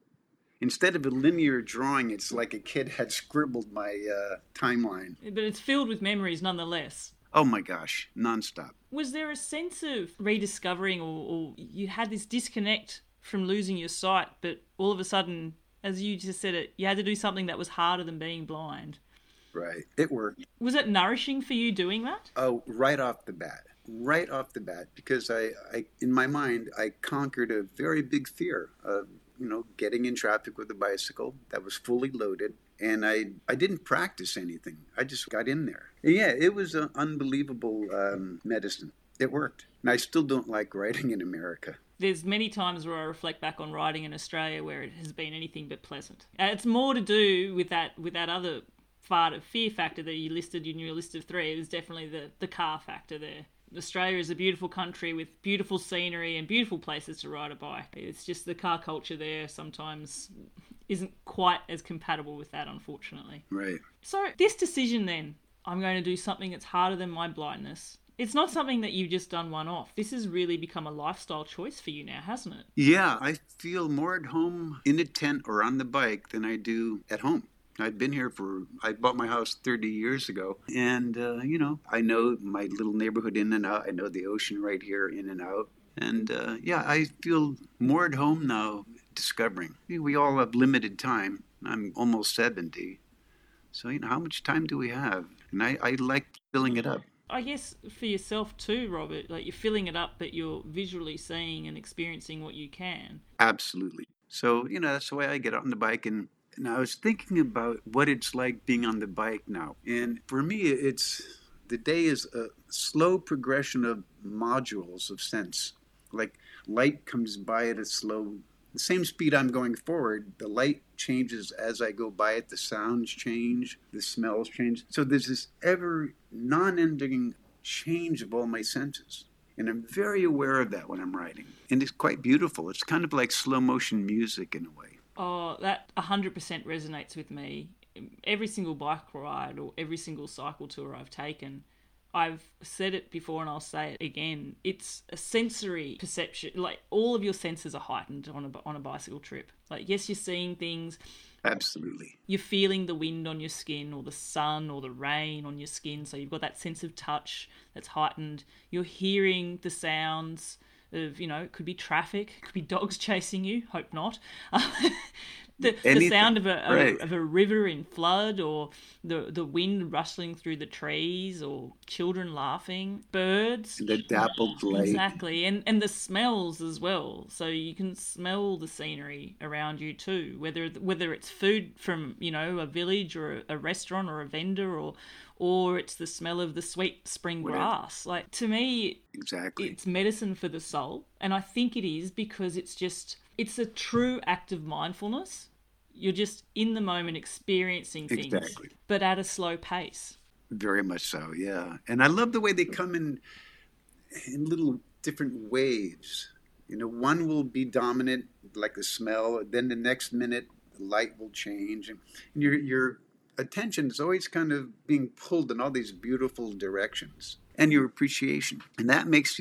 Instead of a linear drawing, it's like a kid had scribbled my timeline. But it's filled with memories nonetheless. Oh my gosh, nonstop. Was there a sense of rediscovering, or you had this disconnect from losing your sight, but all of a sudden, as you just said it, you had to do something that was harder than being blind? Right. It worked. Was it nourishing for you doing that? Oh, right off the bat, because I in my mind, I conquered a very big fear of, getting in traffic with a bicycle that was fully loaded. And I didn't practice anything. I just got in there. And yeah, it was an unbelievable medicine. It worked. And I still don't like riding in America. There's many times where I reflect back on riding in Australia where it has been anything but pleasant. It's more to do with that other part of fear factor that you listed in your list of three. It was definitely the car factor there. Australia is a beautiful country with beautiful scenery and beautiful places to ride a bike. It's just the car culture there sometimes isn't quite as compatible with that, unfortunately. Right. So this decision then, I'm going to do something that's harder than my blindness. It's not something that you've just done one-off. This has really become a lifestyle choice for you now, hasn't it? Yeah, I feel more at home in a tent or on the bike than I do at home. I bought my house 30 years ago. And, I know my little neighborhood in and out. I know the ocean right here in and out. And, I feel more at home now discovering. We all have limited time. I'm almost 70. So, how much time do we have? And I like filling it up. I guess for yourself too, Robert, like you're filling it up, but you're visually seeing and experiencing what you can. Absolutely. So, that's the way I get on the bike. And I was thinking about what it's like being on the bike now. And for me, the day is a slow progression of modules of sense. Like light comes by at the same speed I'm going forward. The light changes as I go by it. The sounds change. The smells change. So there's this ever non-ending change of all my senses. And I'm very aware of that when I'm riding. And it's quite beautiful. It's kind of like slow motion music in a way. Oh, that 100% resonates with me. Every single bike ride or every single cycle tour I've taken, I've said it before and I'll say it again. It's a sensory perception. Like all of your senses are heightened on a bicycle trip. Like yes, you're seeing things. Absolutely. You're feeling the wind on your skin or the sun or the rain on your skin. So you've got that sense of touch that's heightened. You're hearing the sounds of, it could be traffic, it could be dogs chasing you, hope not. The sound of a river in flood, or the wind rustling through the trees, or children laughing, birds. The dappled light. Exactly, and the smells as well. So you can smell the scenery around you too, whether it's food from, a village or a restaurant or a vendor, or it's the smell of the sweet spring grass. Like, to me, exactly, it's medicine for the soul. And I think it is because it's a true act of mindfulness. You're just in the moment experiencing things, exactly, but at a slow pace. Very much so, yeah. And I love the way they come in little different waves. One will be dominant, like the smell. Then the next minute, the light will change. And your attention is always kind of being pulled in all these beautiful directions, and your appreciation. And that makes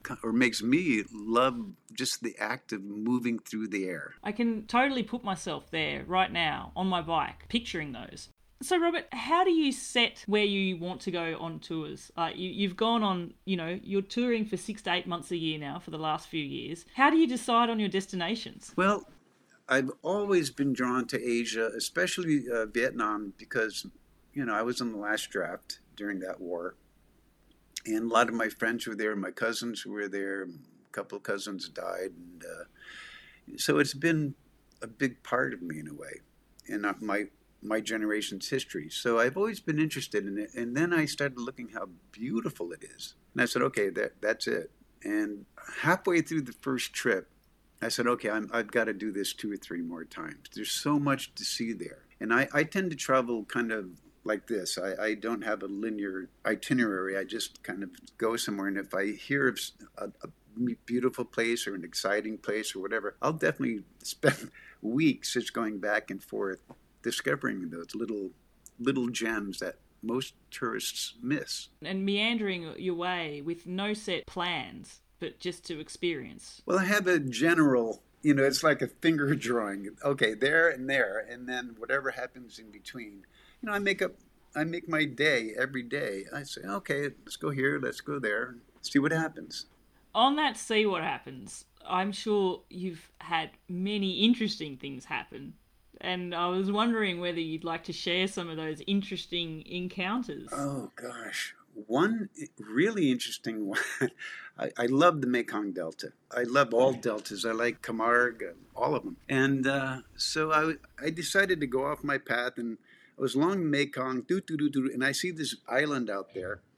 me love just the act of moving through the air. I can totally put myself there right now on my bike, picturing those. So, Robert, how do you set where you want to go on tours? You've gone on, you're touring for 6 to 8 months a year now for the last few years. How do you decide on your destinations? Well, I've always been drawn to Asia, especially Vietnam, because, I was in the last draft during that war. And a lot of my friends were there, my cousins were there, a couple of cousins died. And so it's been a big part of me in a way, and my generation's history. So I've always been interested in it. And then I started looking how beautiful it is. And I said, okay, that's it. And halfway through the first trip, I said, okay, I've got to do this 2 or 3 more times. There's so much to see there. And I tend to travel kind of like this. I don't have a linear itinerary. I just kind of go somewhere. And if I hear of a beautiful place or an exciting place or whatever, I'll definitely spend weeks just going back and forth, discovering those little gems that most tourists miss. And meandering your way with no set plans, but just to experience. Well, I have a general, it's like a finger drawing. Okay, there, and then whatever happens in between. I make my day every day. I say, okay, let's go here, let's go there, see what happens. On that see what happens, I'm sure you've had many interesting things happen. And I was wondering whether you'd like to share some of those interesting encounters. Oh, gosh. One really interesting one. I love the Mekong Delta. I love all deltas. I like Camargue, all of them. And so I decided to go off my path, and I was along the Mekong, and I see this island out there.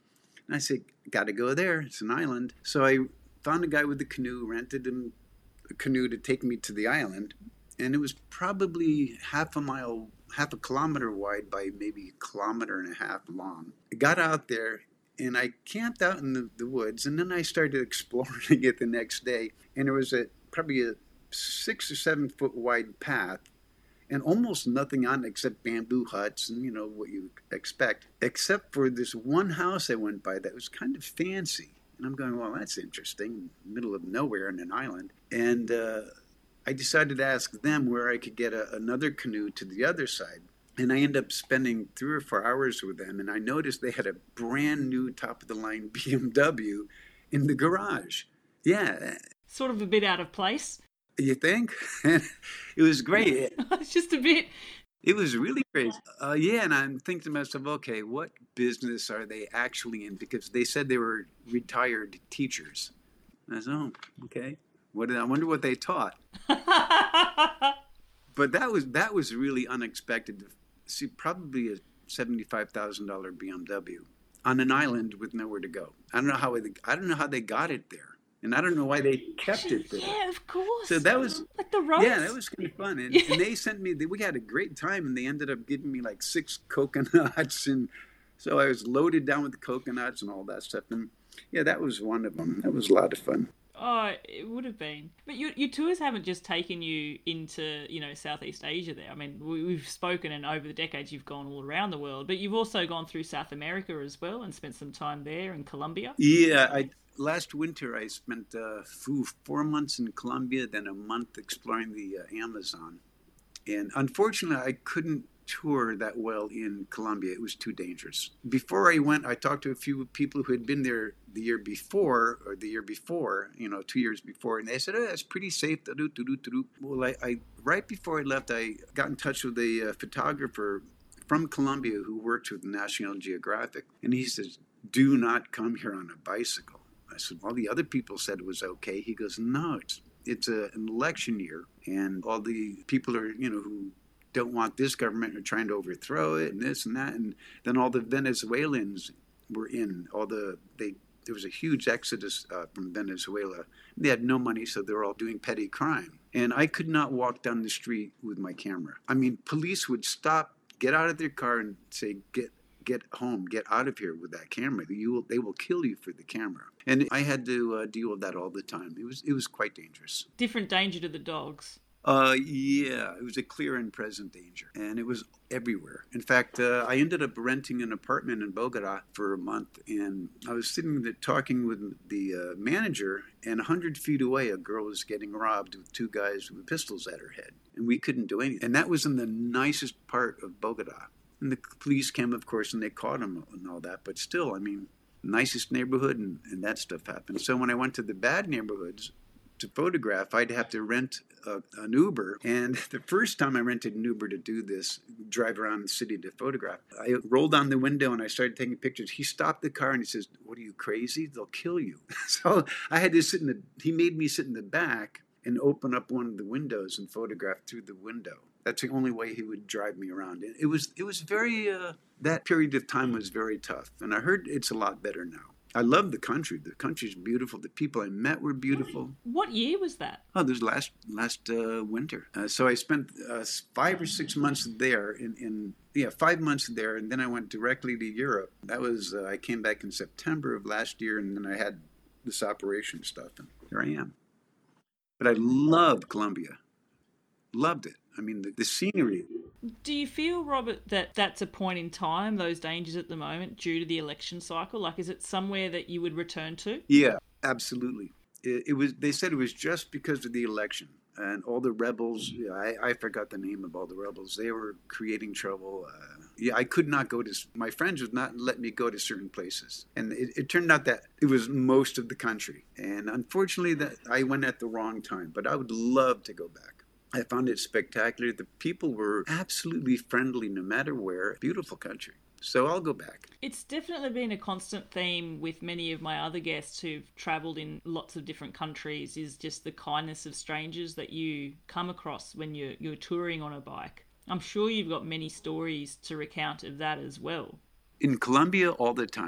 And I said, got to go there. It's an island. So I found a guy with a canoe, rented him a canoe to take me to the island. And it was probably half a kilometer wide by maybe a kilometer and a half long. I got out there and I camped out in the woods, and then I started exploring it the next day. And there was probably a 6 or 7 foot wide path and almost nothing on it except bamboo huts and, you know, what you expect, except for this one house I went by that was kind of fancy. And I'm going, well, that's interesting, middle of nowhere in an island. And I decided to ask them where I could get another canoe to the other side. And I ended up spending 3 or 4 hours with them. And I noticed they had a brand new top-of-the-line BMW in the garage. Yeah. Sort of a bit out of place. You think? It was great. It's just a bit. It was really crazy. Yeah, and I'm thinking to myself, okay, what business are they actually in? Because they said they were retired teachers. And I said, oh, okay. I wonder what they taught. But that was really unexpected. See, probably a $75,000 BMW on an island with nowhere to go. I don't know how they got it there. And I don't know why they kept it there. Yeah, of course. So that was like the roast. Yeah, that was kind of fun. And they sent me. We had a great time, and they ended up giving me like 6 coconuts, and so I was loaded down with the coconuts and all that stuff. And yeah, that was one of them. That was a lot of fun. Oh, it would have been. But your tours haven't just taken you into, Southeast Asia there. I mean, we've spoken, and over the decades you've gone all around the world, but you've also gone through South America as well and spent some time there in Colombia. Yeah, last winter I spent 4 months in Colombia, then a month exploring the Amazon. And unfortunately, I couldn't tour that well in Colombia. It was too dangerous. Before I went, I talked to a few people who had been there the year before, 2 years before, and they said, oh, it's pretty safe. Well, right before I left, I got in touch with a photographer from Colombia who worked with National Geographic, and he says, do not come here on a bicycle. I said, well, the other people said it was okay. He goes, no, it's an election year, and all the people are, who don't want this government are trying to overthrow it and this and that. And then all the Venezuelans were in. There was a huge exodus from Venezuela. They had no money, so they were all doing petty crime. And I could not walk down the street with my camera. I mean, police would stop, get out of their car and say, get home, get out of here with that camera. They will kill you for the camera. And I had to deal with that all the time. It was quite dangerous. Different danger to the dogs. Yeah, it was a clear and present danger, and it was everywhere. In fact, I ended up renting an apartment in Bogota for a month, and I was sitting there talking with the manager, and 100 feet away, a girl was getting robbed with 2 guys with pistols at her head, and we couldn't do anything. And that was in the nicest part of Bogota. And the police came, of course, and they caught him and all that, but still, I mean, nicest neighborhood, and that stuff happened. So when I went to the bad neighborhoods to photograph, I'd have to rent an Uber. And the first time I rented an Uber to do this, drive around the city to photograph, I rolled down the window and I started taking pictures. He stopped the car and he says, what are you, crazy? They'll kill you. So I had to he made me sit in the back and open up one of the windows and photograph through the window. That's the only way he would drive me around. It was very, that period of time was very tough. And I heard it's a lot better now. I love the country. The country's beautiful. The people I met were beautiful. What year was that? Oh, this was last winter. So I spent 5 or 6 months there. 5 months there, and then I went directly to Europe. That was I came back in September of last year, and then I had this operation stuff, and here I am. But I loved Colombia. Loved it. I mean, the scenery. Do you feel, Robert, that that's a point in time, those dangers at the moment, due to the election cycle? Like, is it somewhere that you would return to? Yeah, absolutely. It was. They said it was just because of the election and all the rebels. I forgot the name of all the rebels. They were creating trouble. I could not go to. My friends would not let me go to certain places, and it turned out that it was most of the country. And unfortunately, that I went at the wrong time. But I would love to go back. I found it spectacular. The people were absolutely friendly no matter where. Beautiful country. So I'll go back. It's definitely been a constant theme with many of my other guests who've travelled in lots of different countries, is just the kindness of strangers that you come across when you're touring on a bike. I'm sure you've got many stories to recount of that as well. In Colombia, all the time.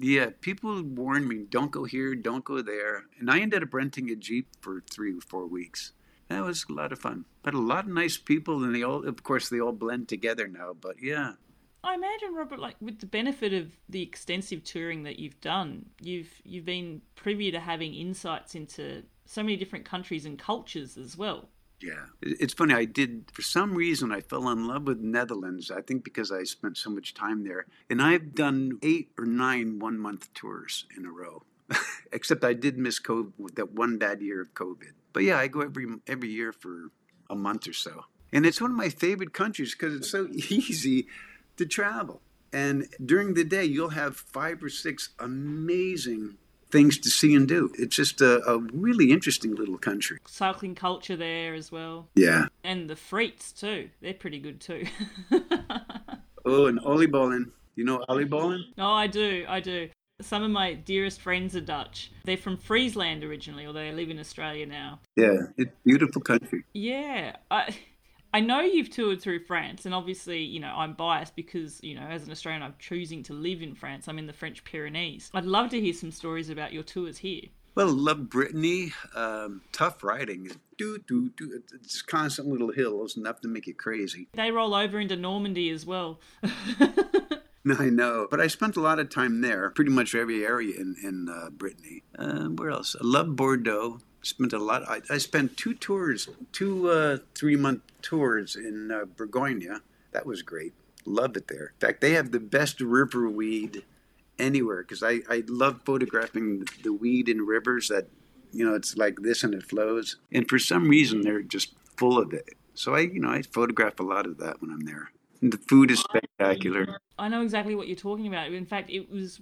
Yeah, people warned me, don't go here, don't go there. And I ended up renting a Jeep for 3 or 4 weeks. That was a lot of fun. But a lot of nice people, and of course, they all blend together now. But yeah, I imagine, Robert, like with the benefit of the extensive touring that you've done, you've been privy to having insights into so many different countries and cultures as well. yeah. It's funny. For some reason, I fell in love with Netherlands. I think because I spent so much time there. And I've done 8 or 9 one-month tours in a row. Except I did miss COVID, that one bad year of COVID. But yeah, I go every year for a month or so. And it's one of my favorite countries because it's so easy to travel. And during the day, you'll have 5 or 6 amazing things to see and do. It's just a really interesting little country. Cycling culture there as well. Yeah. And the frites too. They're pretty good too. Oh, and oliebollen. You know oliebollen? Oh, I do. Some of my dearest friends are Dutch. They're from Friesland originally, although they live in Australia now. Yeah, it's a beautiful country. Yeah, I know you've toured through France, and obviously, I'm biased because, as an Australian, I'm choosing to live in France. I'm in the French Pyrenees. I'd love to hear some stories about your tours here. Well, I love Brittany. Tough riding. It's constant little hills, enough to make it crazy. They roll over into Normandy as well. I know, but I spent a lot of time there, pretty much every area in Brittany. Where else? I love Bordeaux. Spent a lot. I spent 2 tours, 3-month tours in Bourgogne. That was great. Loved it there. In fact, they have the best river weed anywhere because I love photographing the weed in rivers that, it's like this and it flows. And for some reason, they're just full of it. So I photograph a lot of that when I'm there. And the food is spectacular. I know exactly what you're talking about. In fact, it was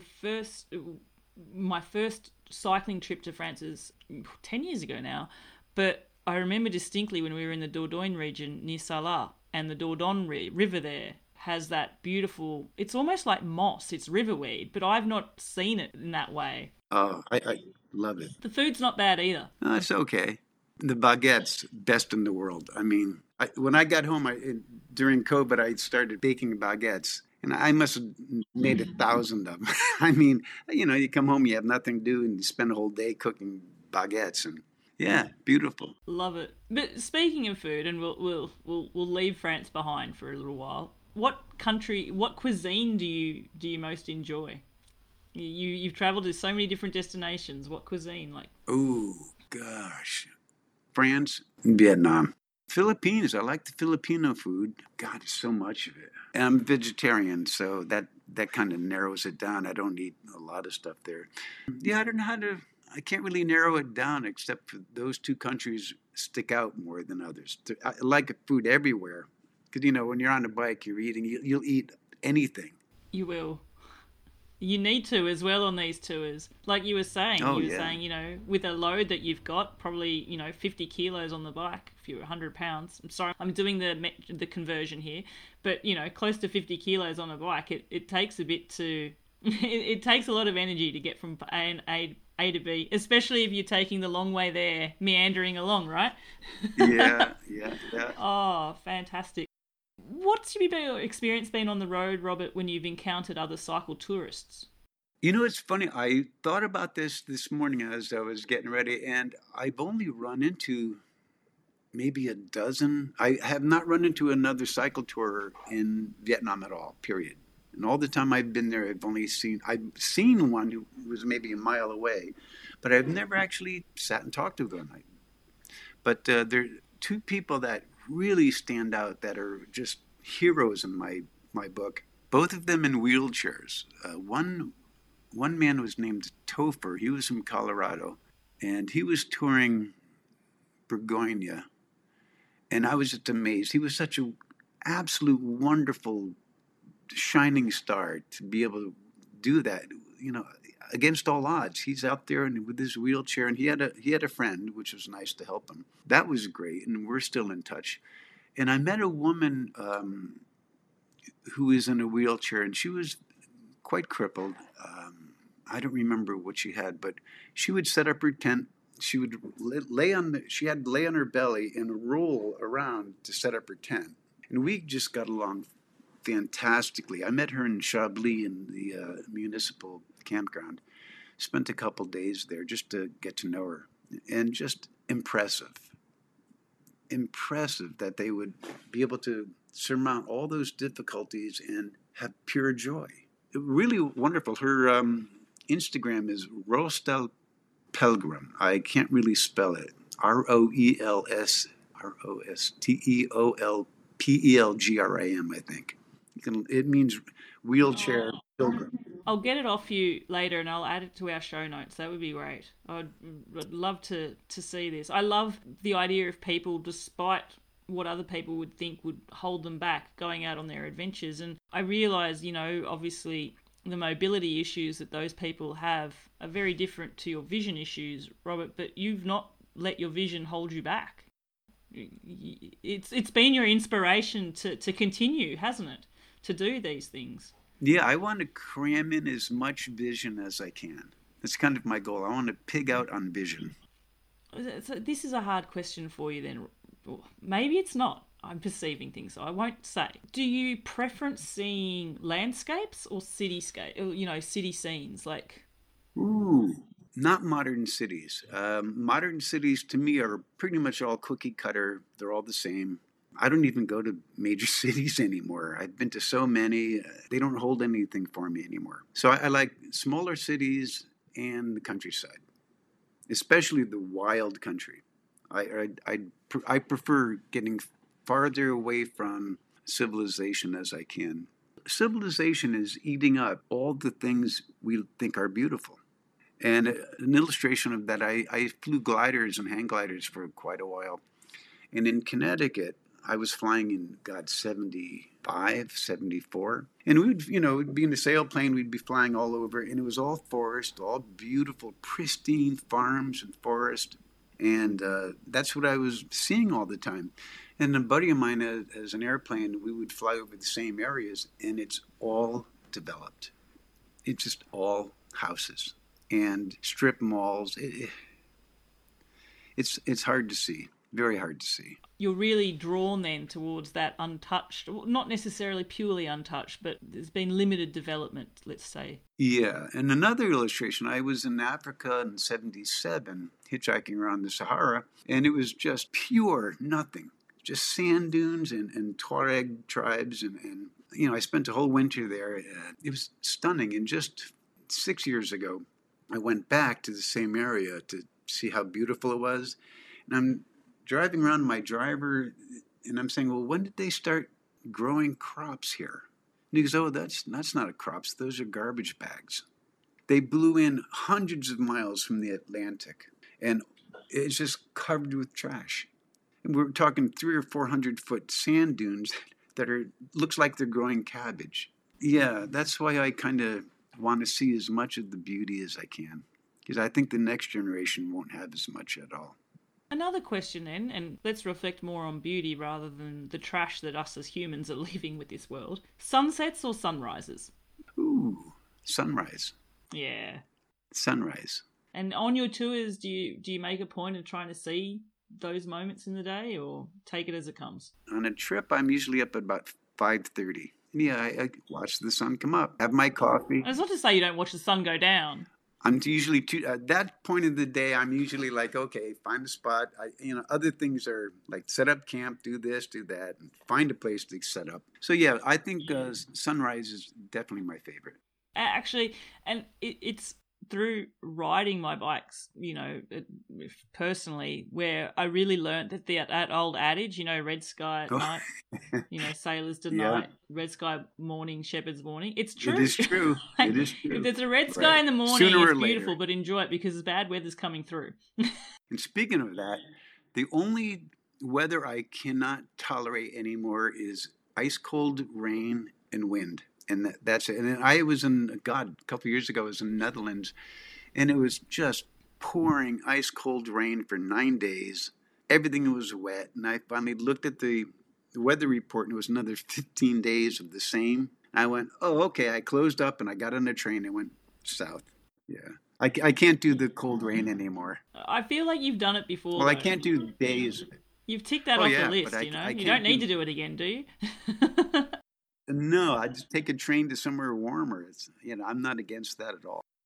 my first cycling trip to France is 10 years ago now. But I remember distinctly when we were in the Dordogne region near Salat, and the Dordogne River there has that beautiful, it's almost like moss, it's riverweed, but I've not seen it in that way. Oh, I love it. The food's not bad either. Oh, it's okay. The baguette's best in the world. I mean, when I got home during COVID, I started baking baguettes. And I must have made 1,000 of them. I mean, you come home, you have nothing to do, and you spend a whole day cooking baguettes. And yeah, beautiful. Love it. But speaking of food, and we'll leave France behind for a little while. What cuisine do you most enjoy? You've traveled to so many different destinations. What cuisine? Oh gosh, France and Vietnam. Philippines. I like the Filipino food. God, there's so much of it. And I'm vegetarian, so that kind of narrows it down. I don't eat a lot of stuff there. Yeah, I don't know I can't really narrow it down except for those 2 countries stick out more than others. I like food everywhere. Because, when you're on a bike, you're eating, you'll eat anything. You will. You need to as well on these tours. Like you were saying, saying, with a load that you've got, probably, 50 kilos on the bike, if you're 100 pounds. I'm sorry, I'm doing the conversion here. But, close to 50 kilos on a bike, it takes a bit to... it takes a lot of energy to get from A to B, especially if you're taking the long way there, meandering along, right? Yeah. Oh, fantastic. What's your experience been on the road, Robert, when you've encountered other cycle tourists? It's funny. I thought about this morning as I was getting ready, and I've only run into maybe a dozen. I have not run into another cycle tourer in Vietnam at all, period. And all the time I've been there, I've seen one who was maybe a mile away, but I've never actually sat and talked to them. But there are 2 people that really stand out that are just heroes in my book. Both of them in wheelchairs. One man was named Topher. He was from Colorado, and he was touring Bourgogne. And I was just amazed. He was such an absolute wonderful, shining star to be able to do that. Against all odds, he's out there and with his wheelchair, and he had a friend, which was nice to help him. That was great, and we're still in touch. And I met a woman who is in a wheelchair, and she was quite crippled. I don't remember what she had, but she would set up her tent. She would she had to lay on her belly and roll around to set up her tent, and we just got along fantastically. I met her in Chablis in the municipal the campground. Spent a couple days there just to get to know her. And just impressive that they would be able to surmount all those difficulties and have pure joy. Really wonderful. Her Instagram is Rostel Pelgrim. I can't really spell it. Rosteolpelgrim, I think. It means wheelchair pilgrim. I'll get it off you later and I'll add it to our show notes. That would be great. I'd love to see this. I love the idea of people, despite what other people would think would hold them back, going out on their adventures. And I realise, obviously the mobility issues that those people have are very different to your vision issues, Robert, but you've not let your vision hold you back. It's been your inspiration to continue, hasn't it, to do these things? Yeah, I want to cram in as much vision as I can. That's kind of my goal. I want to pig out on vision. So this is a hard question for you then. Maybe it's not. I'm perceiving things, so I won't say. Do you preference seeing landscapes or cityscape? City scenes like? Ooh, not modern cities. Modern cities to me are pretty much all cookie cutter. They're all the same. I don't even go to major cities anymore. I've been to so many. They don't hold anything for me anymore. So I like smaller cities and the countryside, especially the wild country. I prefer getting farther away from civilization as I can. Civilization is eating up all the things we think are beautiful. And an illustration of that, I flew gliders and hang gliders for quite a while. And in Connecticut, I was flying in, 75, 74. And we'd be in a sailplane, we'd be flying all over, and it was all forest, all beautiful, pristine farms and forest. And that's what I was seeing all the time. And a buddy of mine has an airplane, we would fly over the same areas, and it's all developed. It's just all houses and strip malls. It's hard to see. Very hard to see. You're really drawn then towards that untouched, not necessarily purely untouched, but there's been limited development, let's say. Yeah, and another illustration, I was in Africa in 77, hitchhiking around the Sahara, and it was just pure nothing. Just sand dunes and Tuareg tribes, and I spent a whole winter there. It was stunning, and just 6 years ago, I went back to the same area to see how beautiful it was, and I'm driving around my driver, and I'm saying, well, when did they start growing crops here? And he goes, oh, that's not a crops. Those are garbage bags. They blew in hundreds of miles from the Atlantic, and it's just covered with trash. And we're talking 300 or 400-foot sand dunes that looks like they're growing cabbage. Yeah, that's why I kind of want to see as much of the beauty as I can, because I think the next generation won't have as much at all. Another question then, and let's reflect more on beauty rather than the trash that us as humans are leaving with this world. Sunsets or sunrises? Ooh, sunrise. Yeah. Sunrise. And on your tours, do you make a point of trying to see those moments in the day, or take it as it comes? On a trip, I'm usually up at about 5:30. Yeah, I watch the sun come up, have my coffee. It's not to say you don't watch the sun go down. I'm usually at that point of the day, I'm usually like, okay, find a spot. Other things are like set up camp, do this, do that, and find a place to set up. So yeah, I think sunrise is definitely my favorite. Actually, and it's through riding my bikes, personally, where I really learned that old adage, red sky at night, sailors denight, red sky morning, shepherd's morning. It's true. It is true. Like, it is true. If there's a red sky in the morning, it's beautiful, but enjoy it because bad weather's coming through. And speaking of that, the only weather I cannot tolerate anymore is ice cold rain and wind. And that's it. And I was a couple of years ago, I was in the Netherlands, and it was just pouring ice cold rain for 9 days. Everything was wet. And I finally looked at the weather report, and it was another 15 days of the same. I went, oh, okay. I closed up, and I got on a train and went south. Yeah. I can't do the cold rain anymore. I feel like you've done it before. Well, I can't do days. You've ticked that off the list, You don't need to do it again, do you? No, I just take a train to somewhere warmer. I'm not against that at all.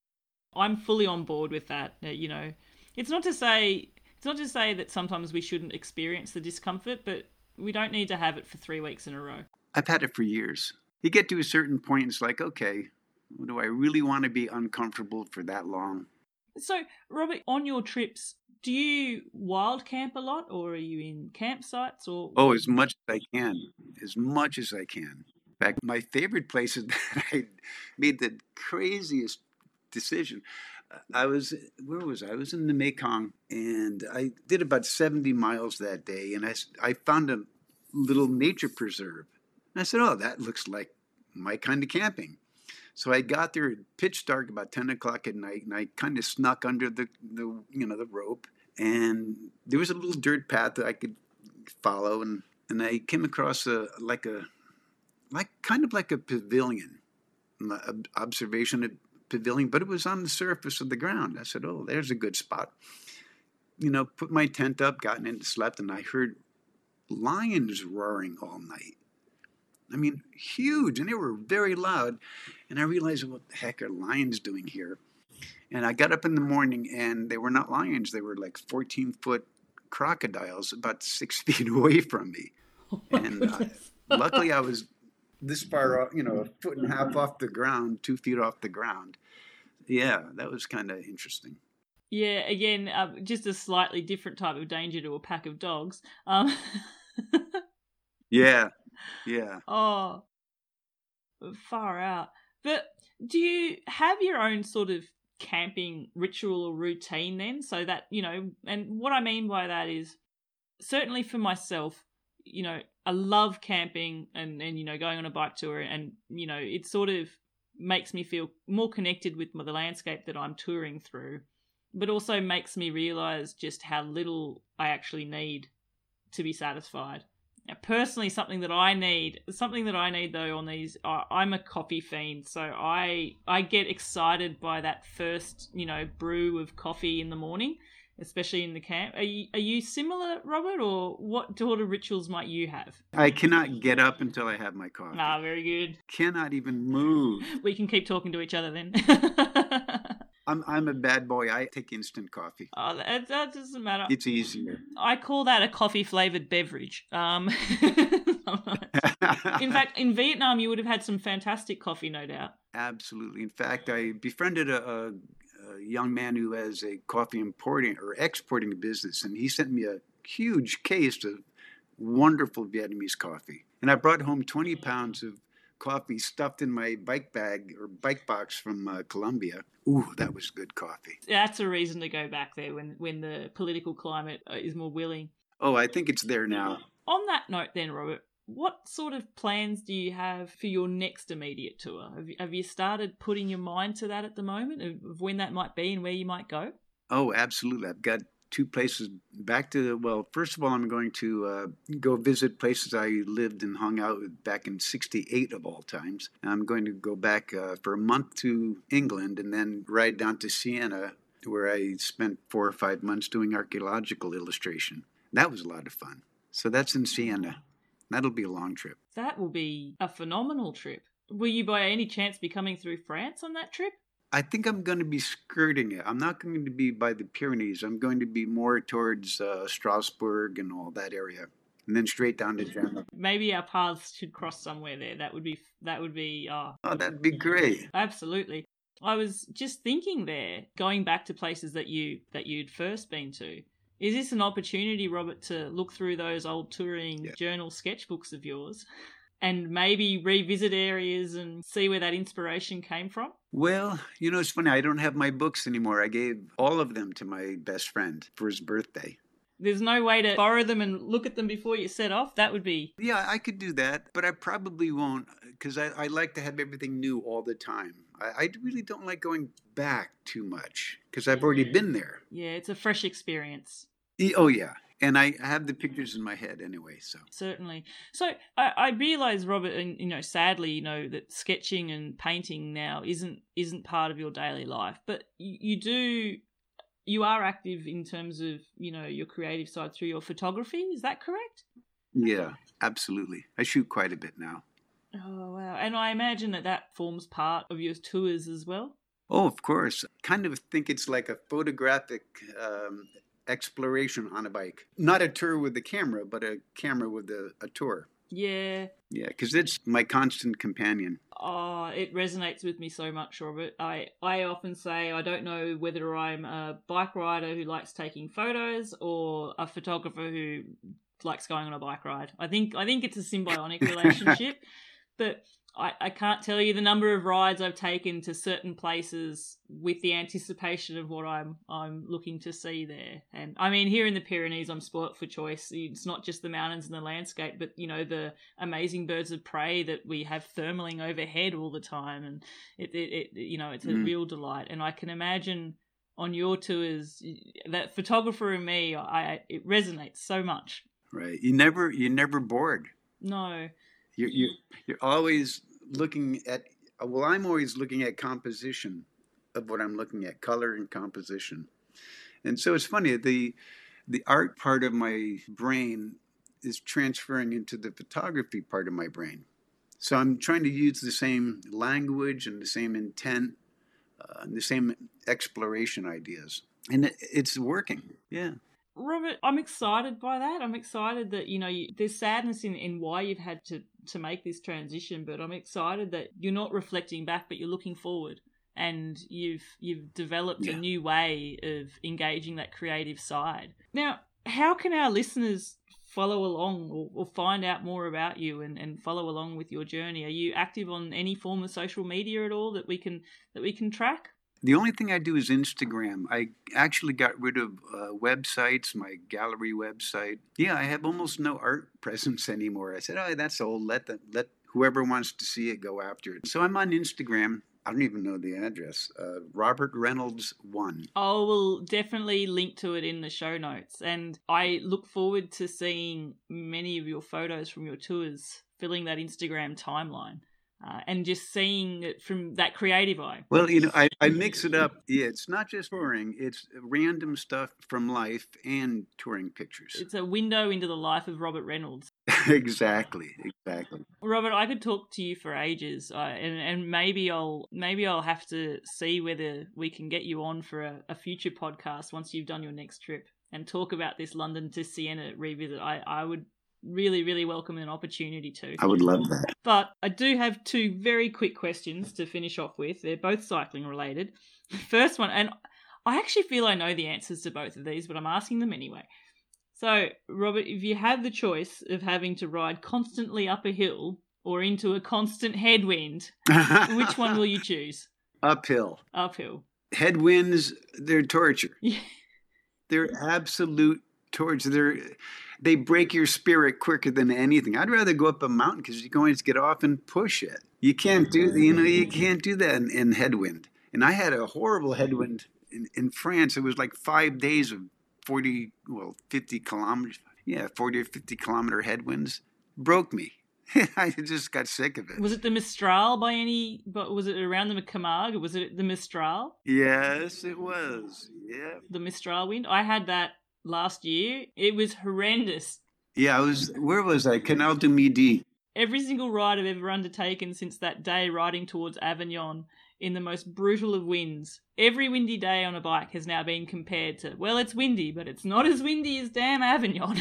I'm fully on board with that. It's not to say that sometimes we shouldn't experience the discomfort, but we don't need to have it for 3 weeks in a row. I've had it for years. You get to a certain point, it's like, okay, do I really want to be uncomfortable for that long? So, Robert, on your trips, do you wild camp a lot, or are you in campsites? Or As much as I can. As much as I can. In fact, my favorite places that I made the craziest decision. Where was I? I was in the Mekong, and I did about 70 miles that day, and I found a little nature preserve. And I said, oh, that looks like my kind of camping. So I got there at pitch dark about 10 o'clock at night, and I kind of snuck under the rope, and there was a little dirt path that I could follow, and I came across kind of like a pavilion, observation pavilion, but it was on the surface of the ground. I said, oh, there's a good spot. Put my tent up, got in, slept, and I heard lions roaring all night. I mean, huge, and they were very loud. And I realized, what the heck are lions doing here? And I got up in the morning, and they were not lions. They were like 14-foot crocodiles about 6 feet away from me. And luckily I was this far off, a foot and a half off the ground, 2 feet off the ground. Yeah, that was kind of interesting. Yeah, again, just a slightly different type of danger to a pack of dogs. Yeah. Oh, far out. But do you have your own sort of camping ritual or routine then? So that, and what I mean by that is, certainly for myself, I love camping and going on a bike tour, and, it sort of makes me feel more connected with the landscape that I'm touring through, but also makes me realize just how little I actually need to be satisfied. Now, personally, something that I need though on these, I'm a coffee fiend, so I get excited by that first, brew of coffee in the morning, especially in the camp. Are you similar, Robert, or what sort of rituals might you have? I cannot get up until I have my coffee. Ah, very good. Cannot even move. We can keep talking to each other then. I'm a bad boy. I take instant coffee. Oh, that doesn't matter. It's easier. I call that a coffee-flavored beverage. In fact, in Vietnam, you would have had some fantastic coffee, no doubt. Absolutely. In fact, I befriended a young man who has a coffee importing or exporting business, and he sent me a huge case of wonderful Vietnamese coffee. And I brought home 20 pounds of coffee stuffed in my bike bag or bike box from Colombia. Ooh, that was good coffee. That's a reason to go back there when the political climate is more willing. Oh, I think it's there now. On that note then, Robert, what sort of plans do you have for your next immediate tour? Have you started putting your mind to that at the moment, of when that might be and where you might go? Oh, absolutely. I've got 2 places first of all, I'm going to go visit places I lived and hung out with back in 1968 of all times. And I'm going to go back for a month to England and then ride down to Siena, where I spent 4 or 5 months doing archaeological illustration. That was a lot of fun. So that's in Siena. That'll be a long trip. That will be a phenomenal trip. Will you by any chance be coming through France on that trip? I think I'm going to be skirting it. I'm not going to be by the Pyrenees. I'm going to be more towards Strasbourg and all that area, and then straight down to Genoa. Maybe our paths should cross somewhere there. That would be. Oh, that'd be great. Absolutely. I was just thinking there, going back to places that you'd first been to. Is this an opportunity, Robert, to look through those old touring journal sketchbooks of yours and maybe revisit areas and see where that inspiration came from? Well, it's funny. I don't have my books anymore. I gave all of them to my best friend for his birthday. There's no way to borrow them and look at them before you set off? That would be... Yeah, I could do that, but I probably won't, because I like to have everything new all the time. I really don't like going back too much, because I've already been there. Yeah, it's a fresh experience. Oh, yeah. And I have the pictures in my head anyway, so. Certainly. So I realise, Robert, and sadly, that sketching and painting now isn't part of your daily life, but you are active in terms of, your creative side through your photography. Is that correct? Yeah, absolutely. I shoot quite a bit now. Oh, wow. And I imagine that forms part of your tours as well? Oh, of course. Kind of think it's like a photographic exploration on a bike. Not a tour with the camera, but a camera with a tour. Yeah. Yeah, because it's my constant companion. Oh, it resonates with me so much, Robert. I often say I don't know whether I'm a bike rider who likes taking photos or a photographer who likes going on a bike ride. I think it's a symbiotic relationship, but I can't tell you the number of rides I've taken to certain places with the anticipation of what I'm looking to see there. And I mean, here in the Pyrenees, I'm spoilt for choice. It's not just the mountains and the landscape, but you know, the amazing birds of prey that we have thermaling overhead all the time, and it you know, it's a real delight. And I can imagine on your tours, that photographer in me, it resonates so much. Right, you're never bored. No. You're always looking at. Well, I'm always looking at composition of what I'm looking at, color and composition, and so it's funny. The art part of my brain is transferring into the photography part of my brain. So I'm trying to use the same language and the same intent, and the same exploration ideas, and it's working. Yeah. Robert, I'm excited by that. I'm excited that, you know, there's sadness in why you've had to make this transition, but I'm excited that you're not reflecting back, but you're looking forward, and you've developed a new way of engaging that creative side. Now, how can our listeners follow along or find out more about you and follow along with your journey? Are you active on any form of social media at all that we can track? The only thing I do is Instagram. I actually got rid of websites, my gallery website. Yeah, I have almost no art presence anymore. I said, oh, that's old. Let whoever wants to see it go after it. So I'm on Instagram. I don't even know the address. Robert Reynolds 1. I will definitely link to it in the show notes. And I look forward to seeing many of your photos from your tours filling that Instagram timeline. And just seeing it from that creative eye. Well, you know, I mix it up. Yeah, it's not just touring. It's random stuff from life and touring pictures. It's a window into the life of Robert Reynolds. Exactly. Robert, I could talk to you for ages, and maybe I'll have to see whether we can get you on for a future podcast once you've done your next trip and talk about this London to Siena revisit. I would really, really welcome an opportunity to. I would love that. But I do have two very quick questions to finish off with. They're both cycling related. The first one, and I actually feel I know the answers to both of these, but I'm asking them anyway. So, Robert, if you had the choice of having to ride constantly up a hill or into a constant headwind, which one will you choose? Uphill. Headwinds, they're torture. Yeah. They're absolute torture. They break your spirit quicker than anything. I'd rather go up a mountain because you can always get off and push it. You can't do that in headwind. And I had a horrible headwind in France. It was like 5 days of 50 kilometers. Yeah, 40 or 50 kilometer headwinds. Broke me. I just got sick of it. Was it the Mistral but was it around the Camargue? Was it the Mistral? Yes, it was. Yeah. The Mistral wind? I had that last year. It was horrendous. Yeah, where was I? Canal du Midi. Every single ride I've ever undertaken since that day riding towards Avignon in the most brutal of winds. Every windy day on a bike has now been compared to, well, it's windy, but it's not as windy as damn Avignon.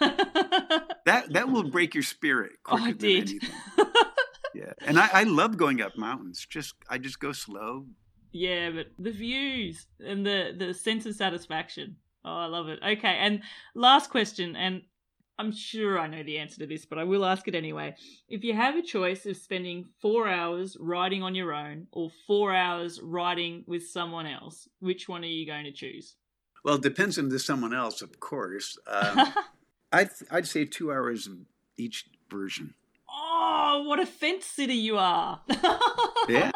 That will break your spirit quicker than anything. Yeah, and I love going up mountains. I just go slow. Yeah, but the views and the sense of satisfaction. Oh, I love it. Okay, and last question, and I'm sure I know the answer to this, but I will ask it anyway. If you have a choice of spending 4 hours riding on your own or 4 hours riding with someone else, which one are you going to choose? Well, it depends on the someone else, of course. I'd say 2 hours of each version. Oh, what a fence sitter you are. Yeah.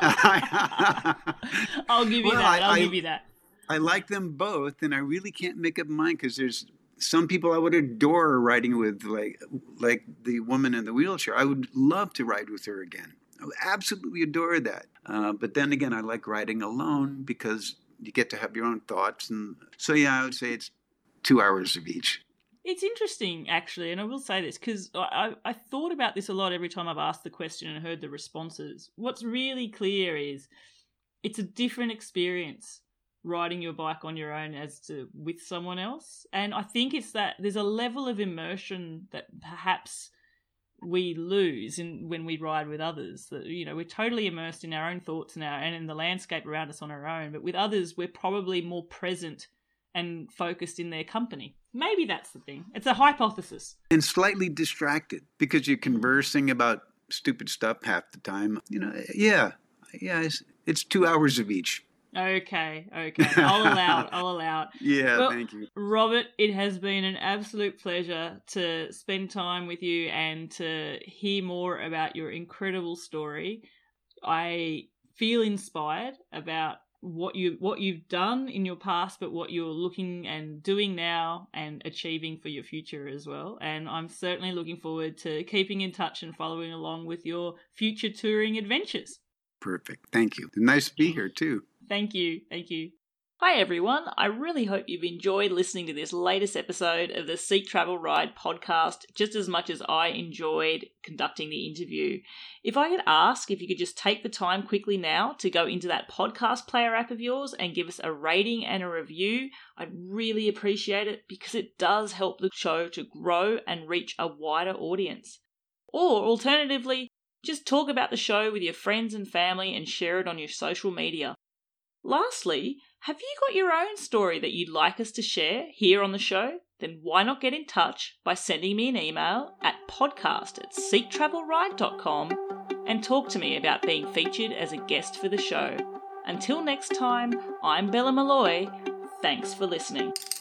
I'll give you that. I'll give you that. I like them both, and I really can't make up mine because there's some people I would adore riding with, like the woman in the wheelchair. I would love to ride with her again. I would absolutely adore that. But then again, I like riding alone because you get to have your own thoughts. And so, yeah, I would say it's 2 hours of each. It's interesting, actually, and I will say this because I thought about this a lot every time I've asked the question and heard the responses. What's really clear is it's a different experience riding your bike on your own as to with someone else. And I think it's that there's a level of immersion that perhaps we lose when we ride with others. That, you know, we're totally immersed in our own thoughts now and in the landscape around us on our own. But with others, we're probably more present and focused in their company. Maybe that's the thing. It's a hypothesis. And slightly distracted because you're conversing about stupid stuff half the time. You know, yeah, it's 2 hours of each. Okay. I'll allow it. Yeah, well, thank you. Robert, it has been an absolute pleasure to spend time with you and to hear more about your incredible story. I feel inspired about what you've done in your past, but what you're looking and doing now and achieving for your future as well. And I'm certainly looking forward to keeping in touch and following along with your future touring adventures. Perfect. Thank you. Nice to be here too. Thank you. Hi everyone, I really hope you've enjoyed listening to this latest episode of the Seek Travel Ride podcast just as much as I enjoyed conducting the interview. If I could ask if you could just take the time quickly now to go into that podcast player app of yours and give us a rating and a review, I'd really appreciate it because it does help the show to grow and reach a wider audience. Or alternatively, just talk about the show with your friends and family and share it on your social media. Lastly, have you got your own story that you'd like us to share here on the show? Then why not get in touch by sending me an email at podcast@seektravelride.com and talk to me about being featured as a guest for the show. Until next time, I'm Bella Malloy. Thanks for listening.